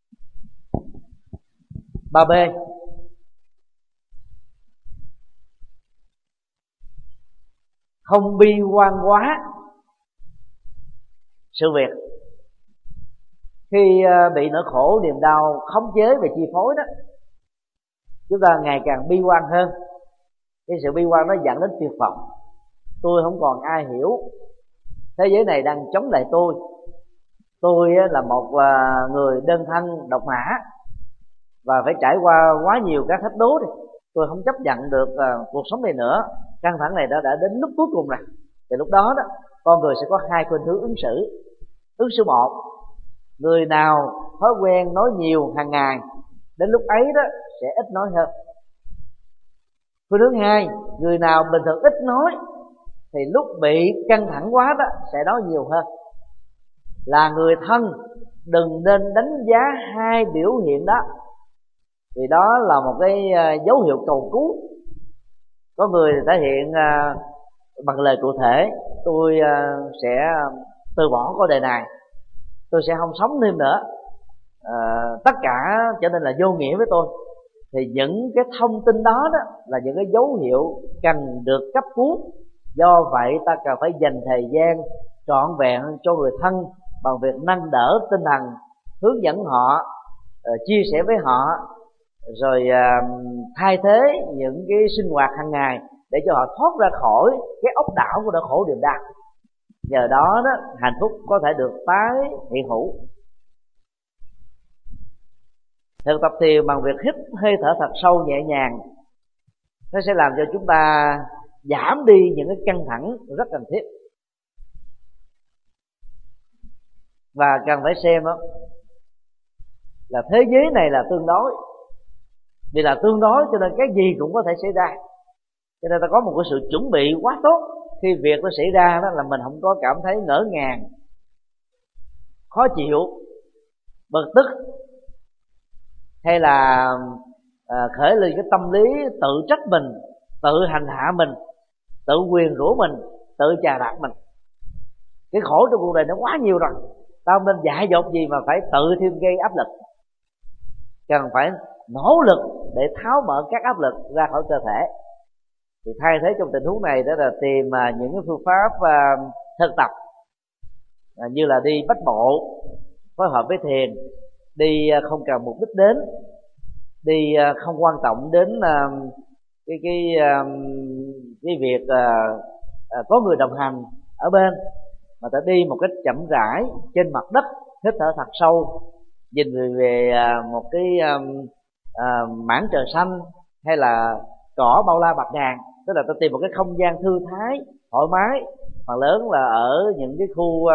A: 3B, không bi quan quá sự việc. Khi bị nỗi khổ niềm đau khống chế và chi phối đó, chúng ta ngày càng bi quan hơn. Cái sự bi quan nó dẫn đến tuyệt vọng. Tôi không còn ai hiểu, thế giới này đang chống lại tôi. Tôi là một người đơn thân độc mã và phải trải qua quá nhiều các thách đố. Tôi không chấp nhận được cuộc sống này nữa. Căng thẳng này đã đến lúc cuối cùng rồi. Thì lúc đó đó, con người sẽ có hai khuynh hướng ứng xử. Hướng số 1, người nào thói quen nói nhiều hàng ngày, đến lúc ấy đó sẽ ít nói hơn. Khuynh hướng 2, người nào bình thường ít nói thì lúc bị căng thẳng quá đó sẽ nói nhiều hơn. Là người thân đừng nên đánh giá hai biểu hiện đó, vì đó là một cái dấu hiệu cầu cứu. Có người thể hiện bằng lời cụ thể: tôi sẽ từ bỏ cuộc đời này, tôi sẽ không sống thêm nữa, tất cả trở nên là vô nghĩa với tôi. Thì những cái thông tin đó đó là những cái dấu hiệu cần được cấp cứu. Do vậy ta cần phải dành thời gian trọn vẹn cho người thân bằng việc nâng đỡ tinh thần, hướng dẫn họ, chia sẻ với họ, rồi thay thế những cái sinh hoạt hàng ngày để cho họ thoát ra khỏi cái ốc đảo của nỗi khổ niềm đau. Nhờ đó đó hạnh phúc có thể được tái hiện hữu. Thực tập thiền bằng việc hít hơi thở thật sâu nhẹ nhàng, nó sẽ làm cho chúng ta giảm đi những cái căng thẳng rất cần thiết. Và cần phải xem đó, là thế giới này là tương đối. Vì là tương đối cho nên cái gì cũng có thể xảy ra. Cho nên ta có một cái sự chuẩn bị quá tốt. Khi việc nó xảy ra đó là mình không có cảm thấy ngỡ ngàng, khó chịu, bực tức, hay là khởi lên cái tâm lý tự trách mình, tự hành hạ mình, tự quyền rủa mình, tự chà đạp mình. Cái khổ trong cuộc đời nó quá nhiều rồi, tao nên dại dột gì mà phải tự thêm gây áp lực. Cần phải nỗ lực để tháo mở các áp lực ra khỏi cơ thể. Thì thay thế trong tình huống này đó là tìm những cái phương pháp thực tập, như là đi bách bộ phối hợp với thiền, đi không cần mục đích đến, đi không quan trọng đến cái việc có người đồng hành ở bên, mà ta đi một cách chậm rãi trên mặt đất, hít thở thật sâu, nhìn về một cái mảng trời xanh hay là cỏ bao la bạt ngàn. Tức là ta tìm một cái không gian thư thái, thoải mái, phần lớn là ở những cái khu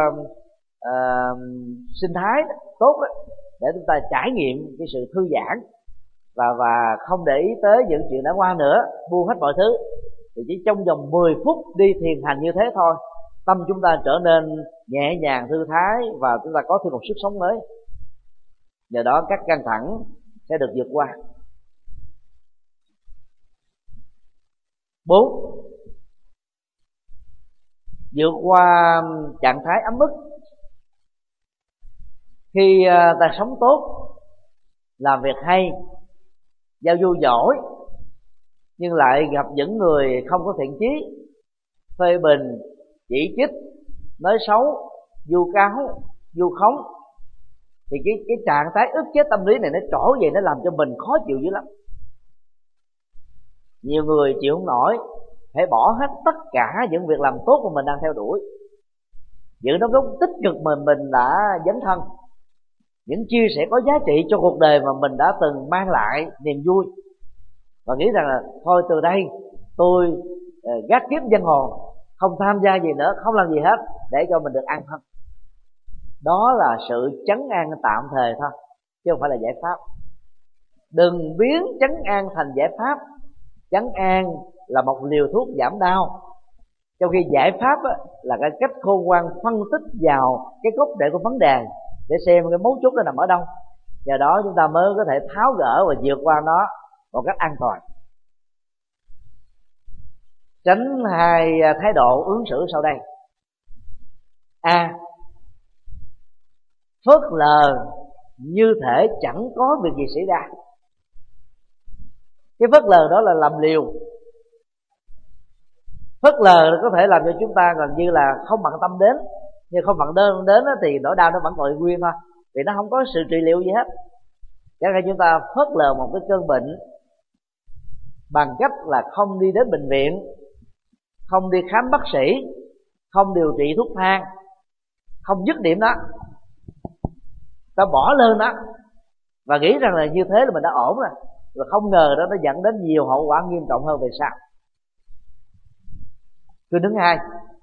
A: sinh thái tốt đó, để chúng ta trải nghiệm cái sự thư giãn và không để ý tới những chuyện đã qua nữa, buông hết mọi thứ. Thì chỉ trong vòng 10 phút đi thiền hành như thế thôi, tâm chúng ta trở nên nhẹ nhàng, thư thái, và chúng ta có thêm một sức sống mới. Nhờ đó các căng thẳng sẽ được vượt qua. 4. Vượt qua trạng thái ấm ức. Khi ta sống tốt, làm việc hay, giao du giỏi, nhưng lại gặp những người không có thiện chí, phê bình, chỉ trích, nói xấu, vu cáo, vu khống, thì cái trạng thái ức chế tâm lý này nó trỗi dậy, nó làm cho mình khó chịu dữ lắm. Nhiều người chịu không nổi, phải bỏ hết tất cả những việc làm tốt của mình đang theo đuổi, những đóng góp tích cực mình đã dấn thân, những chia sẻ có giá trị cho cuộc đời mà mình đã từng mang lại niềm vui, và nghĩ rằng là thôi từ đây tôi gác kiếm giang hồ, không tham gia gì nữa, không làm gì hết để cho mình được an thân. Đó là sự trấn an tạm thời thôi, chứ không phải là giải pháp. Đừng biến trấn an thành giải pháp. Trấn an là một liều thuốc giảm đau, trong khi giải pháp là cái cách khôn ngoan phân tích vào cái gốc rễ của vấn đề để xem cái mấu chốt nó nằm ở đâu. Nhờ đó chúng ta mới có thể tháo gỡ và vượt qua nó một cách an toàn. Tránh hai thái độ ứng xử sau đây. A. Phớt lờ như thể chẳng có việc gì xảy ra. Cái phớt lờ đó là làm liều. Phớt lờ có thể làm cho chúng ta gần như là không bận tâm đến, nhưng không bận đến thì nỗi đau nó vẫn còn nguyên thôi, vì nó không có sự trị liệu gì hết. Chẳng hạn chúng ta phớt lờ một cái cơn bệnh bằng cách là không đi đến bệnh viện, không đi khám bác sĩ, không điều trị thuốc thang, không dứt điểm đó, ta bỏ lơ nó và nghĩ rằng là như thế là mình đã ổn rồi, và không ngờ đó nó dẫn đến nhiều hậu quả nghiêm trọng hơn về sau. Thứ hai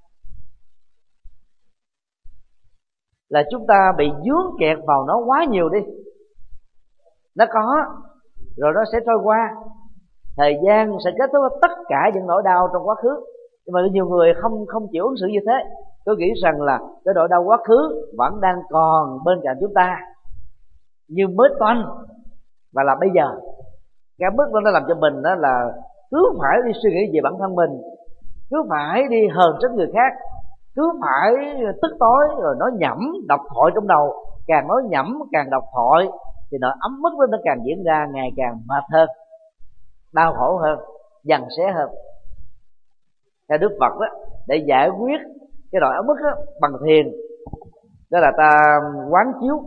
A: là chúng ta bị vướng kẹt vào nó quá nhiều đi. Nó có rồi nó sẽ trôi qua, thời gian sẽ kết thúc tất cả những nỗi đau trong quá khứ. Nhưng mà nhiều người không chịu ứng xử như thế. Tôi nghĩ rằng là cái nỗi đau quá khứ vẫn đang còn bên cạnh chúng ta, như mới toanh và là bây giờ. Cái bước đó nó làm cho mình đó là cứ phải đi suy nghĩ về bản thân mình, cứ phải đi hờn trách người khác, cứ phải tức tối rồi nói nhẩm độc thoại trong đầu. Càng nói nhẩm càng độc thoại thì nỗi ấm ức nó càng diễn ra, ngày càng mệt hơn, đau khổ hơn, dằn xé hơn. Theo Đức Phật đó, để giải quyết cái nỗi ấm ức đó bằng thiền, đó là ta quán chiếu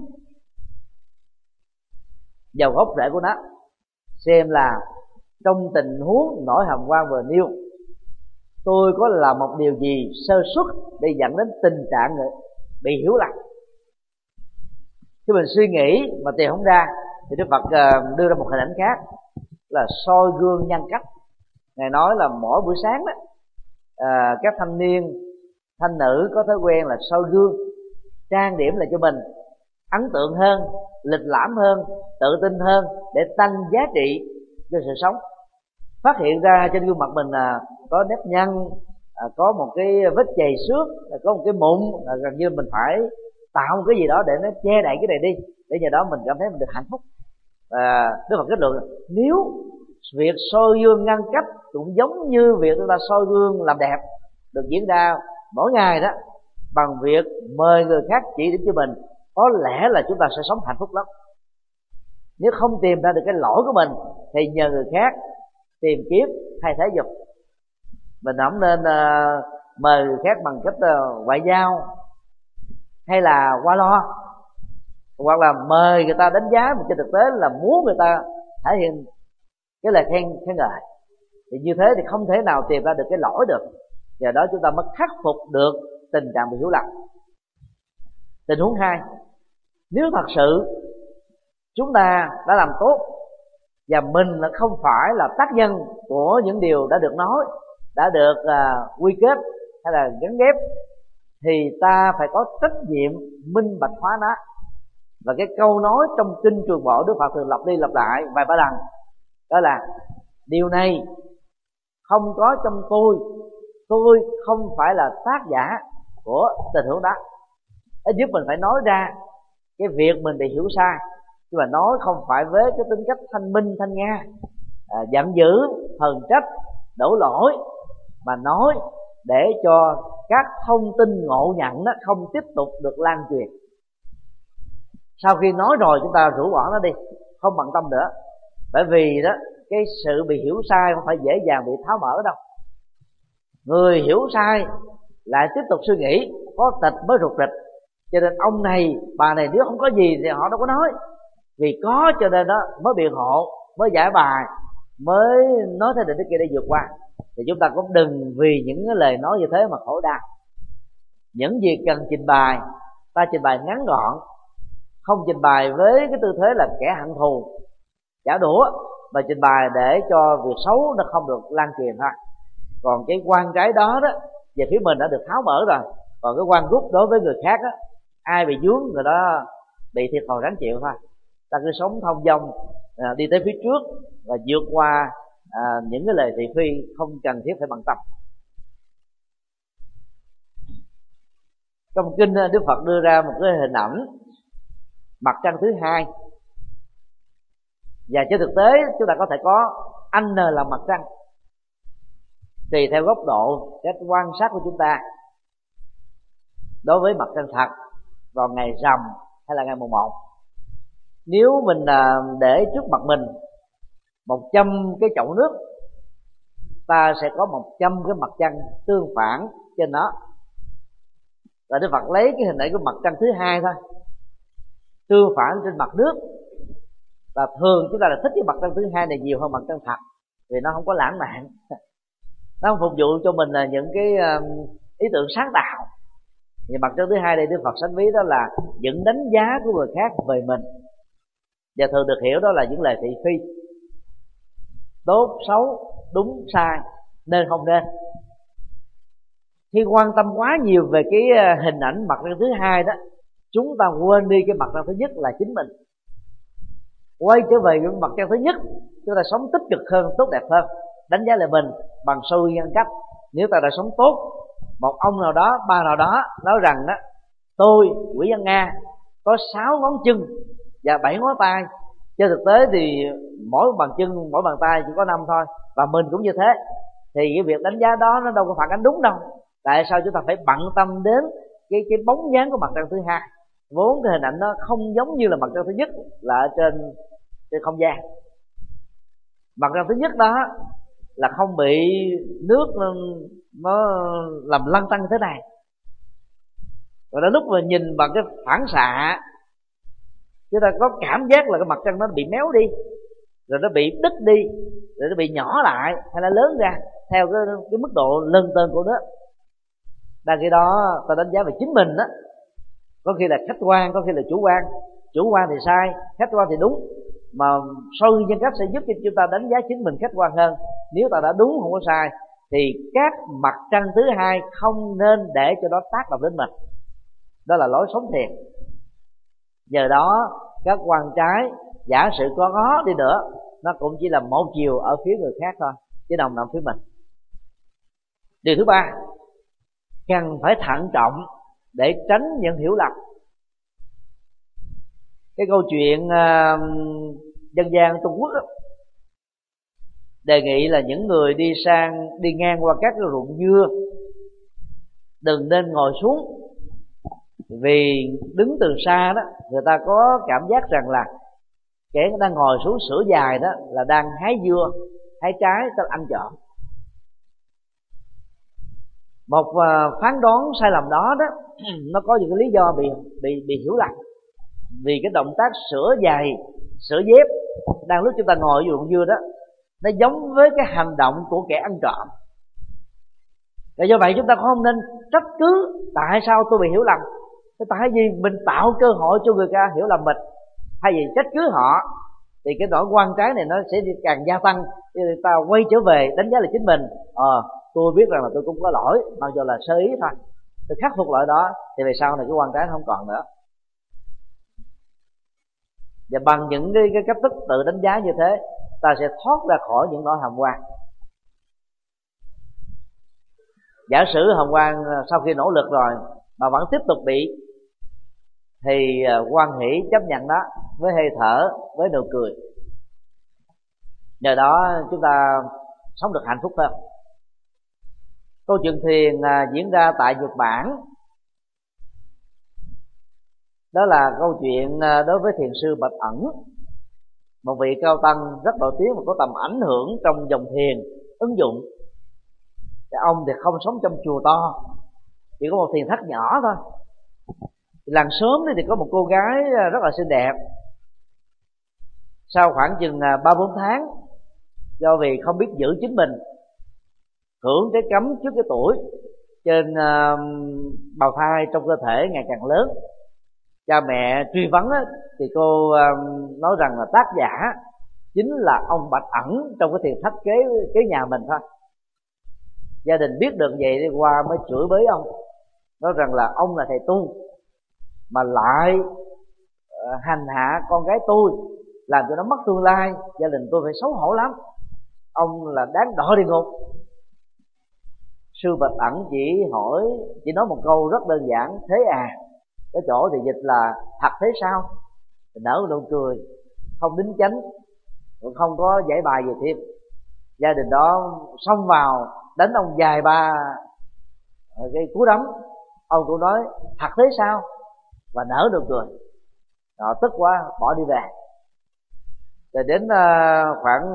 A: vào gốc rễ của nó, xem là trong tình huống nỗi hàm quan vừa nêu, tôi có làm một điều gì sơ suất để dẫn đến tình trạng bị hiểu lầm. Khi mình suy nghĩ mà tìm không ra thì Đức Phật đưa ra một hình ảnh khác là soi gương nhân cách. Ngài nói là mỗi buổi sáng đó, các thanh niên thanh nữ có thói quen là soi gương, trang điểm lại cho mình ấn tượng hơn, lịch lãm hơn, tự tin hơn, để tăng giá trị cho sự sống. Phát hiện ra trên gương mặt mình có nếp nhăn, có một cái vết chày xước, có một cái mụn, gần như mình phải tạo một cái gì đó để nó che đậy cái này đi, để nhờ đó mình cảm thấy mình được hạnh phúc. Đức Phật kết luận nếu việc soi gương ngăn cách cũng giống như việc chúng ta soi gương làm đẹp được diễn ra mỗi ngày đó, bằng việc mời người khác chỉ điểm cho mình, có lẽ là chúng ta sẽ sống hạnh phúc lắm. Nếu không tìm ra được cái lỗi của mình thì nhờ người khác tìm kiếm thay thế giùm. Mình không nên mời người khác bằng cách ngoại giao hay là qua lo, hoặc là mời người ta đánh giá, mà trên thực tế là muốn người ta thể hiện cái lời khen ngợi. Thì như thế thì không thể nào tìm ra được cái lỗi được. Nhờ đó chúng ta mới khắc phục được tình trạng bị hiểu lầm. Tình huống 2, nếu thật sự chúng ta đã làm tốt và mình là không phải là tác nhân của những điều đã được nói, đã được quy kết hay là gắn ghép, thì ta phải có trách nhiệm minh bạch hóa nó. Và cái câu nói trong kinh Trường Bộ Đức Phật thường lặp đi lặp lại vài ba lần, đó là điều này không có trong tôi không phải là tác giả của tình huống đó. Ít nhất mình phải nói ra cái việc mình bị hiểu sai, nhưng mà nói không phải với cái tính cách thanh minh thanh nga, giận dữ, hờn trách, đổ lỗi, mà nói để cho các thông tin ngộ nhận nó không tiếp tục được lan truyền. Sau khi nói rồi chúng ta rũ bỏ nó đi, không bận tâm nữa. Bởi vì đó, cái sự bị hiểu sai không phải dễ dàng bị tháo mở đâu. Người hiểu sai lại tiếp tục suy nghĩ, có tịch mới rụt rịch. Cho nên ông này, bà này nếu không có gì thì họ đâu có nói. Vì có cho nên đó mới biện hộ, mới giải bài, mới nói thế này thế kia để vượt qua. Thì chúng ta cũng đừng vì những cái lời nói như thế mà khổ đau. Những việc cần trình bày, ta trình bày ngắn gọn, không trình bày với cái tư thế là kẻ hận thù, trả đũa, và trình bày để cho việc xấu nó không được lan truyền thôi. Còn cái quan trái đó đó về phía mình đã được tháo mở rồi, còn cái quan gút đối với người khác á, ai bị vướng người đó bị thiệt thòi ráng chịu thôi. Ta cứ sống thông dong, đi tới phía trước và vượt qua những cái lời thị phi không cần thiết phải bận tâm. Trong kinh Đức Phật đưa ra một cái hình ảnh mặt trăng thứ hai, và trên thực tế chúng ta có thể có anh là mặt trăng tùy theo góc độ cách quan sát của chúng ta đối với mặt trăng thật vào ngày rằm hay là ngày mùng 1. Nếu mình để trước mặt mình 100 cái chậu nước, ta sẽ có 100 cái mặt trăng tương phản trên nó. Và Đức Phật lấy cái hình ảnh của mặt trăng thứ hai thôi, tương phản trên mặt nước. Và thường chúng ta là thích cái mặt trăng thứ hai này nhiều hơn mặt trăng thật, vì nó không có lãng mạn, nó không phục vụ cho mình là những cái ý tưởng sáng tạo. Thì mặt trăng thứ hai đây Đức Phật sánh ví đó là những đánh giá của người khác về mình, và thường được hiểu đó là những lời thị phi, tốt xấu, đúng sai, nên không nên. Khi quan tâm quá nhiều về cái hình ảnh mặt trăng thứ hai đó, chúng ta quên đi cái mặt trăng thứ nhất là chính mình. Quay trở về cái mặt trăng thứ nhất, chúng ta sống tích cực hơn, tốt đẹp hơn, đánh giá lại mình bằng sâu nhân cách. Nếu ta đã sống tốt, một ông nào đó, ba nào đó nói rằng đó, tôi Quỷ Văn Nga có 6 ngón chân và 7 ngón tay. Trên thực tế thì mỗi bàn chân, mỗi bàn tay chỉ có 5 thôi, và mình cũng như thế. Thì cái việc đánh giá đó nó đâu có phản ánh đúng đâu. Tại sao chúng ta phải bận tâm đến cái bóng dáng của mặt trăng thứ hai? Vốn cái hình ảnh nó không giống như là mặt trăng thứ nhất là ở trên không gian. Mặt trăng thứ nhất đó là không bị nước nó làm lăn tăn như thế này. Rồi đến lúc mà nhìn bằng cái phản xạ, chúng ta có cảm giác là cái mặt trăng nó bị méo đi, rồi nó bị đứt đi, rồi nó bị nhỏ lại hay là lớn ra theo cái mức độ lân tơn của nó. Đang khi đó ta đánh giá về chính mình đó, có khi là khách quan, có khi là chủ quan. Chủ quan thì sai, khách quan thì đúng. Mà soi nhân cách sẽ giúp cho chúng ta đánh giá chính mình khách quan hơn. Nếu ta đã đúng không có sai, thì các mặt trăng thứ hai không nên để cho nó tác động đến mình. Đó là lối sống thiền. Nhờ đó các quan trái giả sử có đi nữa, nó cũng chỉ là một chiều ở phía người khác thôi, chứ đồng nằm phía mình. Điều thứ ba, cần phải thận trọng để tránh những hiểu lầm. Cái câu chuyện dân gian Trung Quốc đó, đề nghị là những người đi ngang qua các cái ruộng dưa đừng nên ngồi xuống, vì đứng từ xa đó người ta có cảm giác rằng là kẻ đang ngồi xuống sữa dài đó là đang hái dưa, hái trái, tức là ăn trộm. Một phán đoán sai lầm đó đó nó có những cái lý do bị hiểu lầm. Vì cái động tác sửa giày, sửa dép đang lúc chúng ta ngồi ở ruộng dưa đó, nó giống với cái hành động của kẻ ăn trộm. Và do vậy chúng ta không nên trách cứ tại sao tôi bị hiểu lầm. Tại vì mình tạo cơ hội cho người ta hiểu lầm mình, hay vì trách cứ họ, thì cái nỗi quan trái này nó sẽ càng gia tăng. Thì người ta quay trở về đánh giá là chính mình. Tôi biết rằng là tôi cũng có lỗi, mặc dù là sơ ý thôi, tôi khắc phục lỗi đó, thì về sau này cái quan trái nó không còn nữa. Và bằng những cái cách thức tự đánh giá như thế, ta sẽ thoát ra khỏi những nỗi hàm oan. Giả sử hàm oan sau khi nỗ lực rồi mà vẫn tiếp tục bị, thì hoan hỷ chấp nhận đó với hơi thở, với nụ cười. Nhờ đó chúng ta sống được hạnh phúc hơn. Câu chuyện thiền diễn ra tại Nhật Bản. Đó là câu chuyện đối với thiền sư Bạch Ẩn, một vị cao tăng rất nổi tiếng và có tầm ảnh hưởng trong dòng thiền ứng dụng. Và ông thì không sống trong chùa to, chỉ có một thiền thất nhỏ thôi. Làng xóm thì có một cô gái rất là xinh đẹp. Sau khoảng chừng 3-4 tháng, do vì không biết giữ chính mình, hưởng cái cấm trước cái tuổi, trên bào thai trong cơ thể ngày càng lớn, cha mẹ truy vấn thì cô nói rằng là tác giả chính là ông Bạch Ẩn trong cái thiền thất kế nhà mình thôi. Gia đình biết được vậy đi qua mới chửi bới ông, nói rằng là ông là thầy tu mà lại hành hạ con gái tôi, làm cho nó mất tương lai, gia đình tôi phải xấu hổ lắm, ông là đáng đọa địa ngục. Sư Bạch Ẩn chỉ nói một câu rất đơn giản: thế à. Cái chỗ thì dịch là thật thế sao, thì nở một nụ cười, không đính chánh, cũng không có giải bài gì thêm. Gia đình đó xông vào đánh ông vài ba cái cú đấm, ông cũng nói thật thế sao và nở nụ cười. Họ tức quá bỏ đi về. Rồi đến khoảng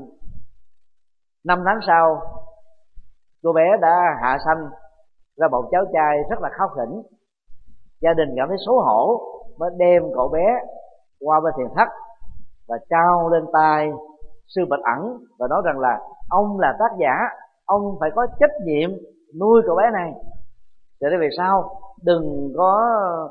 A: 5 tháng sau, cô bé đã hạ sanh ra một cháu trai rất là kháu khỉnh. Gia đình cảm thấy xấu hổ mới đem cậu bé qua bên thiền thất và trao lên tay sư Bạch Ẩn và nói rằng là ông là tác giả, ông phải có trách nhiệm nuôi cậu bé này. Cho nên về sau đừng có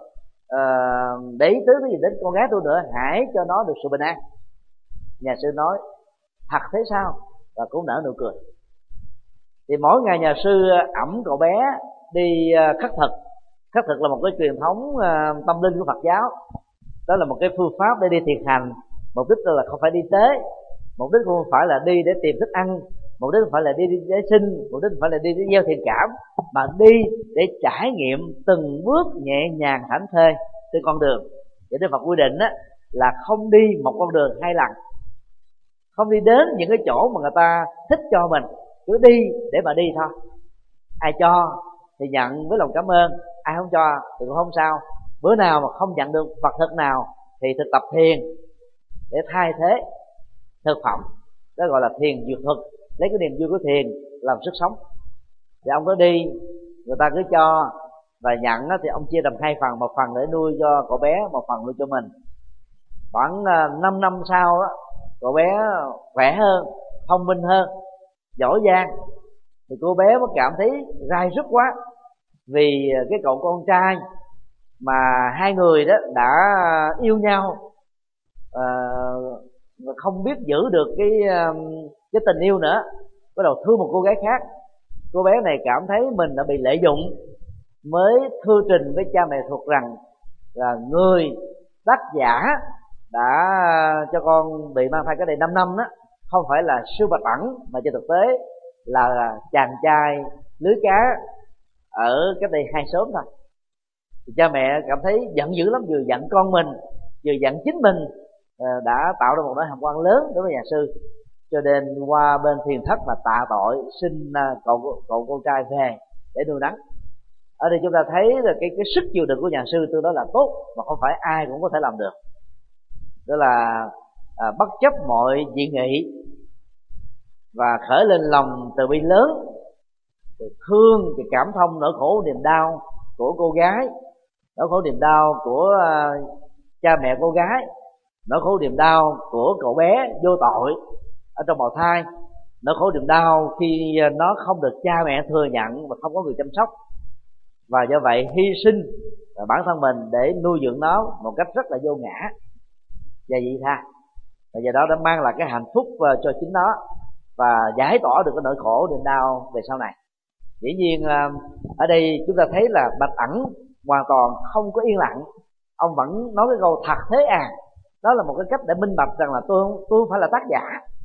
A: để ý tứ cái gì đến con gái tôi nữa, hãy cho nó được sự bình an. Nhà sư nói thật thế sao và cũng nở nụ cười. Thì mỗi ngày nhà sư ẵm cậu bé đi khất thực. Khất thực là một cái truyền thống tâm linh của Phật giáo. Đó là một cái phương pháp để đi thiền hành. Mục đích là không phải đi tế, mục đích không phải là đi để tìm thức ăn, mục đích không phải là đi để sinh, mục đích không phải là đi để gieo thiện cảm, mà đi để trải nghiệm từng bước nhẹ nhàng thảnh thơi trên con đường. Vậy Đức Phật quy định là không đi một con đường 2 lần, không đi đến những cái chỗ mà người ta thích cho mình, cứ đi để mà đi thôi. Ai cho thì nhận với lòng cảm ơn, ai không cho thì cũng không sao. Bữa nào mà không nhận được vật thực nào thì thực tập thiền để thay thế thực phẩm, đó gọi là thiền dược thực, lấy cái niềm vui của thiền làm sức sống. Thì ông cứ đi, người ta cứ cho và nhận thì ông chia làm 2 phần, một phần để nuôi cho cậu bé, một phần nuôi cho mình. Khoảng 5 năm sau cậu bé khỏe hơn, thông minh hơn, giỏi giang, thì cô bé mới cảm thấy rai rứt quá, vì cái cậu con trai mà hai người đó đã yêu nhau không biết giữ được cái tình yêu nữa, bắt đầu thương một cô gái khác. Cô bé này cảm thấy mình đã bị lợi dụng, mới thư trình với cha mẹ thuộc rằng là người tác giả đã cho con bị mang thai cái này 5 năm đó không phải là sư Bạch Ẩn, mà trên thực tế là chàng trai lưới cá ở cái đây 2 xóm thôi. Thì cha mẹ cảm thấy giận dữ lắm, vừa giận con mình vừa giận chính mình đã tạo ra một nỗi hàm oan lớn đối với nhà sư. Cho nên qua bên thiền thất mà tạ tội, xin cậu con trai về để nuôi nấng. Ở đây chúng ta thấy là cái sức chịu đựng của nhà sư tôi đó là tốt, mà không phải ai cũng có thể làm được. Đó là bất chấp mọi dị nghị và khởi lên lòng từ bi lớn, thương thì cảm thông nỗi khổ niềm đau của cô gái, nỗi khổ niềm đau của cha mẹ cô gái, nỗi khổ niềm đau của cậu bé vô tội ở trong bào thai, nỗi khổ niềm đau khi nó không được cha mẹ thừa nhận và không có người chăm sóc, và do vậy hy sinh bản thân mình để nuôi dưỡng nó một cách rất là vô ngã và vị tha, và do đó đã mang lại cái hạnh phúc cho chính nó và giải tỏa được cái nỗi khổ niềm đau về sau này. Dĩ nhiên ở đây chúng ta thấy là Bạch Ẩn hoàn toàn không có yên lặng, ông vẫn nói cái câu thật thế à. Đó là một cái cách để minh bạch rằng là tôi không phải là tác giả.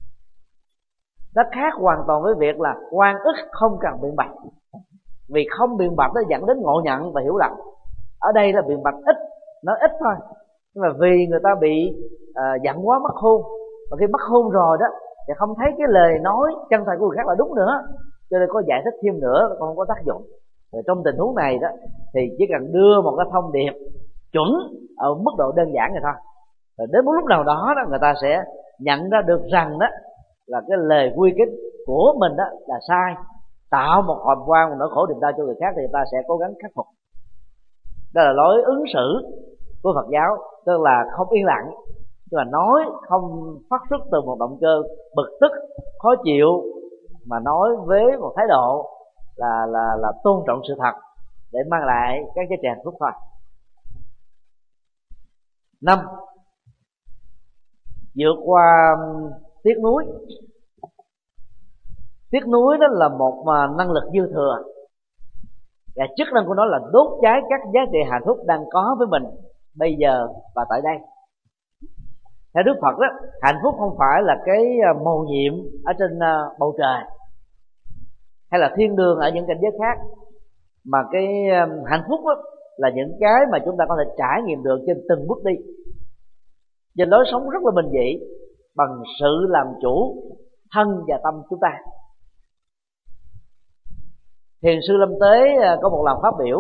A: Nó khác hoàn toàn với việc là oan ức không cần biện bạch, vì không biện bạch nó dẫn đến ngộ nhận và hiểu lầm. Ở đây là biện bạch ít, nói ít thôi, nhưng mà vì người ta bị giận quá mất hôn, và khi mất hôn rồi đó thì không thấy cái lời nói chân thành của người khác là đúng nữa, cho nên có giải thích thêm nữa còn không có tác dụng. Rồi trong tình huống này đó thì chỉ cần đưa một cái thông điệp chuẩn ở mức độ đơn giản này thôi, rồi đến một lúc nào đó người ta sẽ nhận ra được rằng đó là cái lời quy kết của mình đó là sai, tạo một hàm oan, một nỗi khổ niềm đau cho người khác, thì người ta sẽ cố gắng khắc phục. Đó là lối ứng xử của Phật giáo, tức là không yên lặng, nhưng mà nói không phát xuất từ một động cơ bực tức, khó chịu, mà nói với một thái độ là tôn trọng sự thật để mang lại các giá trị hạnh phúc thôi. 5. vượt qua tiếc nuối. Tiếc nuối đó là một năng lực dư thừa, và chức năng của nó là đốt cháy các giá trị hạnh phúc đang có với mình bây giờ và tại đây. Theo Đức Phật đó, hạnh phúc không phải là cái mầu nhiệm ở trên bầu trời hay là thiên đường ở những cảnh giới khác, mà cái hạnh phúc đó là những cái mà chúng ta có thể trải nghiệm được trên từng bước đi, trên lối sống rất là bình dị, bằng sự làm chủ thân và tâm chúng ta. Thiền sư Lâm Tế có một lần phát biểu,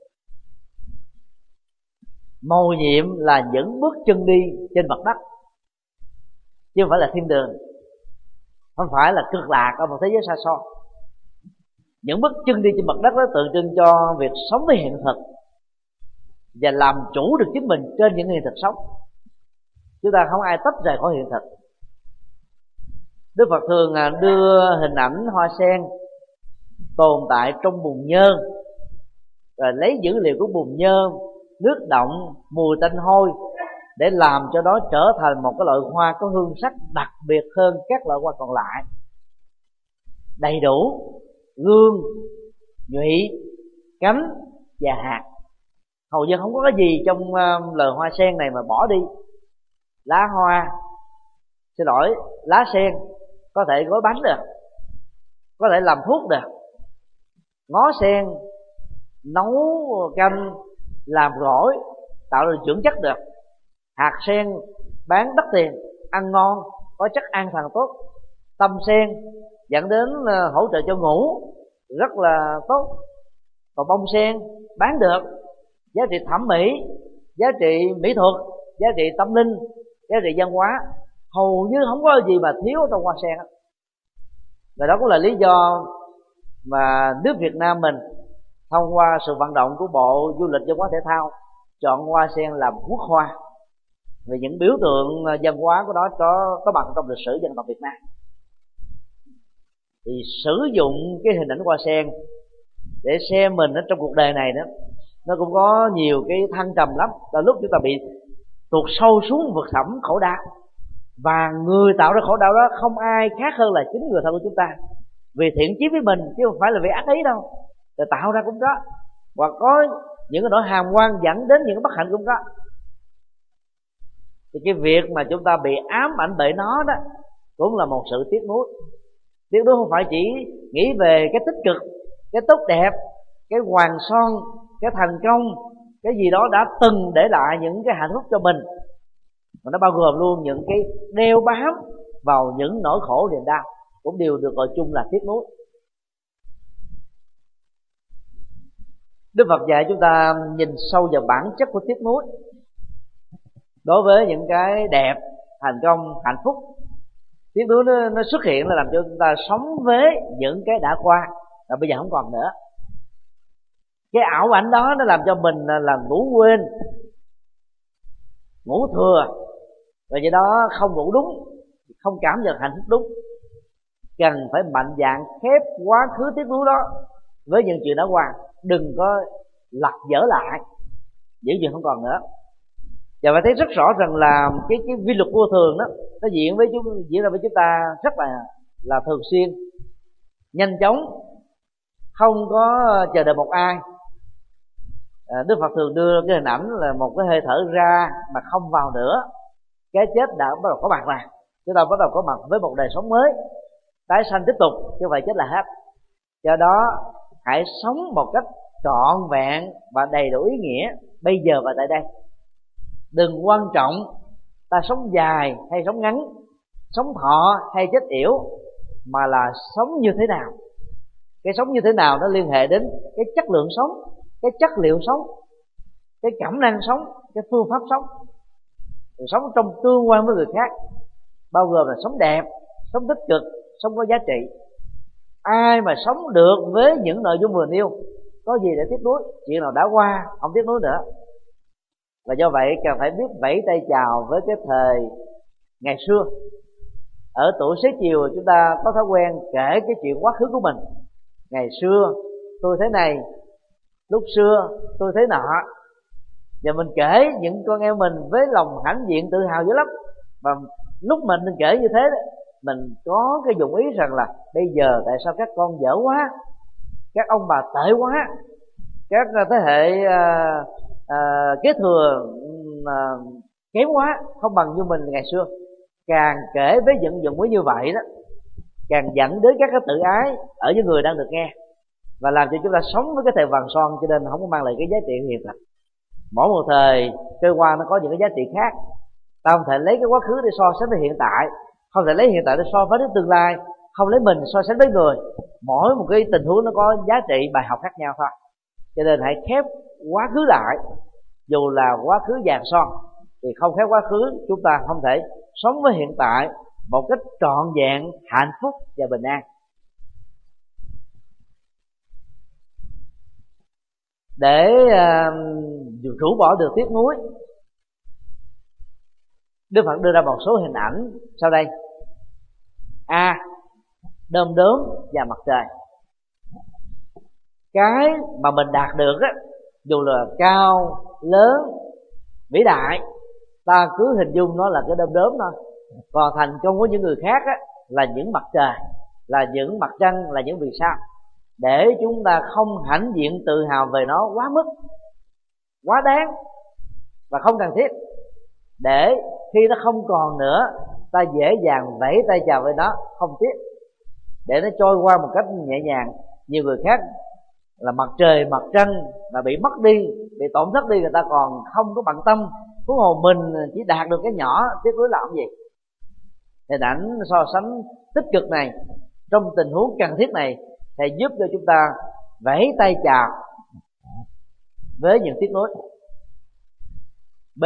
A: mầu nhiệm là những bước chân đi trên mặt đất, chứ không phải là thiên đường, không phải là cực lạc ở một thế giới xa xôi. Những bước chân đi trên mặt đất đó tượng trưng cho việc sống với hiện thực và làm chủ được chính mình trên những hiện thực sống. Chúng ta không ai tách rời khỏi hiện thực. Đức Phật thường đưa hình ảnh hoa sen tồn tại trong bùn nhơ, rồi lấy dữ liệu của bùn nhơ, nước động, mùi tanh hôi để làm cho đó trở thành một cái loại hoa có hương sắc đặc biệt hơn các loại hoa còn lại, đầy đủ gương, nhụy, cánh và hạt. Hầu như không có cái gì trong lời hoa sen này mà bỏ đi. Lá hoa, lá sen có thể gói bánh được, có thể làm thuốc được. Ngó sen nấu canh, làm gỏi, tạo ra dưỡng chất được. Hạt sen bán đắt tiền, ăn ngon, có chất an thần tốt. Tâm sen dẫn đến hỗ trợ cho ngủ, rất là tốt. Còn bông sen bán được, giá trị thẩm mỹ, giá trị mỹ thuật, giá trị tâm linh, giá trị văn hóa, hầu như không có gì mà thiếu trong hoa sen. Và đó cũng là lý do mà nước Việt Nam mình thông qua sự vận động của Bộ Du lịch Văn hóa Thể thao chọn hoa sen làm quốc hoa, vì những biểu tượng văn hóa của nó có mặt trong lịch sử dân tộc Việt Nam. Thì sử dụng cái hình ảnh hoa sen để xem mình ở trong cuộc đời này đó, nó cũng có nhiều cái thăng trầm lắm. Là lúc chúng ta bị tụt sâu xuống vực thẳm khổ đau, và người tạo ra khổ đau đó không ai khác hơn là chính người thân của chúng ta, vì thiện chí với mình chứ không phải là vì ác ý đâu. Rồi tạo ra cũng có, hoặc có những cái nỗi hàm oan dẫn đến những cái bất hạnh cũng có. Thì cái việc mà chúng ta bị ám ảnh bởi nó đó cũng là một sự tiếc nuối. Tiếc nuối không phải chỉ nghĩ về cái tích cực, cái tốt đẹp, cái hoàng son, cái thành công, cái gì đó đã từng để lại những cái hạnh phúc cho mình, mà nó bao gồm luôn những cái đeo bám vào những nỗi khổ niềm đau, cũng đều được gọi chung là tiếc nuối. Đức Phật dạy chúng ta nhìn sâu vào bản chất của tiếc nuối. Đối với những cái đẹp, thành công, hạnh phúc, tiếc nuối nó xuất hiện là làm cho chúng ta sống với những cái đã qua và bây giờ không còn nữa. Cái ảo ảnh đó nó làm cho mình là ngủ quên, ngủ thừa, và do đó không ngủ đúng, không cảm nhận hạnh phúc đúng. Cần phải mạnh dạn khép quá khứ tiếc nuối đó với những chuyện đã qua, đừng có lật dở lại những chuyện không còn nữa. Và phải thấy rất rõ rằng là cái vi luật vô thường đó nó diễn ra với chúng ta rất là thường xuyên, nhanh chóng, không có chờ đợi một ai. Đức Phật thường đưa cái hình ảnh là một cái hơi thở ra mà không vào nữa, cái chết đã bắt đầu có mặt rồi, chúng ta bắt đầu có mặt với một đời sống mới, tái sanh tiếp tục, chứ không phải chết là hết. Do đó hãy sống một cách trọn vẹn và đầy đủ ý nghĩa bây giờ và tại đây. Đừng quan trọng ta sống dài hay sống ngắn, sống thọ hay chết yểu, mà là sống như thế nào. Cái sống như thế nào nó liên hệ đến cái chất lượng sống, cái chất liệu sống, cái cảm năng sống, cái phương pháp sống. Rồi sống trong tương quan với người khác, bao gồm là sống đẹp, sống tích cực, sống có giá trị. Ai mà sống được với những nội dung vừa nêu, có gì để tiếc nuối, chuyện nào đã qua không tiếc nuối nữa. Và do vậy cần phải biết vẫy tay chào với cái thời ngày xưa. Ở tuổi xế chiều chúng ta có thói quen kể cái chuyện quá khứ của mình. Ngày xưa tôi thế này, lúc xưa tôi thế nọ. Và mình kể những con em mình với lòng hãnh diện tự hào dữ lắm. Và Lúc mình kể như thế đó, mình có cái dụng ý rằng là bây giờ tại sao các con dở quá, các ông bà tệ quá, các thế hệ kế thừa kém quá, không bằng như mình ngày xưa. Càng kể với những dụng ý như vậy đó, càng dẫn đến các cái tự ái ở những người đang được nghe, và làm cho chúng ta sống với cái thời vàng son, cho nên không có mang lại cái giá trị hiện thực. Mỗi một thời trôi qua nó có những cái giá trị khác. Ta không thể lấy cái quá khứ để so sánh với hiện tại, không thể lấy hiện tại để so với tương lai, không lấy mình so sánh với người. Mỗi một cái tình huống nó có giá trị bài học khác nhau thôi. Cho nên hãy khép quá khứ lại, dù là quá khứ vàng son, thì không khép quá khứ chúng ta không thể sống với hiện tại một cách trọn vẹn, hạnh phúc và bình an. Để rũ bỏ được tiếc nuối, Đức Phật đưa ra một số hình ảnh sau đây. A. Đom đóm và mặt trời. Cái mà mình đạt được á, dù là cao, lớn, vĩ đại, ta cứ hình dung nó là cái đom đóm thôi. Còn thành công của những người khác á, là những mặt trời, là những mặt trăng, là những vì sao. Để chúng ta không hãnh diện tự hào về nó quá mức, quá đáng và không cần thiết. Để khi nó không còn nữa, ta dễ dàng vẫy tay chào với nó, không tiếc, để nó trôi qua một cách nhẹ nhàng. Nhiều người khác là mặt trời, mặt trăng mà bị mất đi, bị tổn thất đi, người ta còn không có bận tâm. Huống hồ mình chỉ đạt được cái nhỏ, tiếc nuối làm gì. Hình ảnh so sánh tích cực này trong tình huống cần thiết này sẽ giúp cho chúng ta vẫy tay chào với những tiếc nuối. B.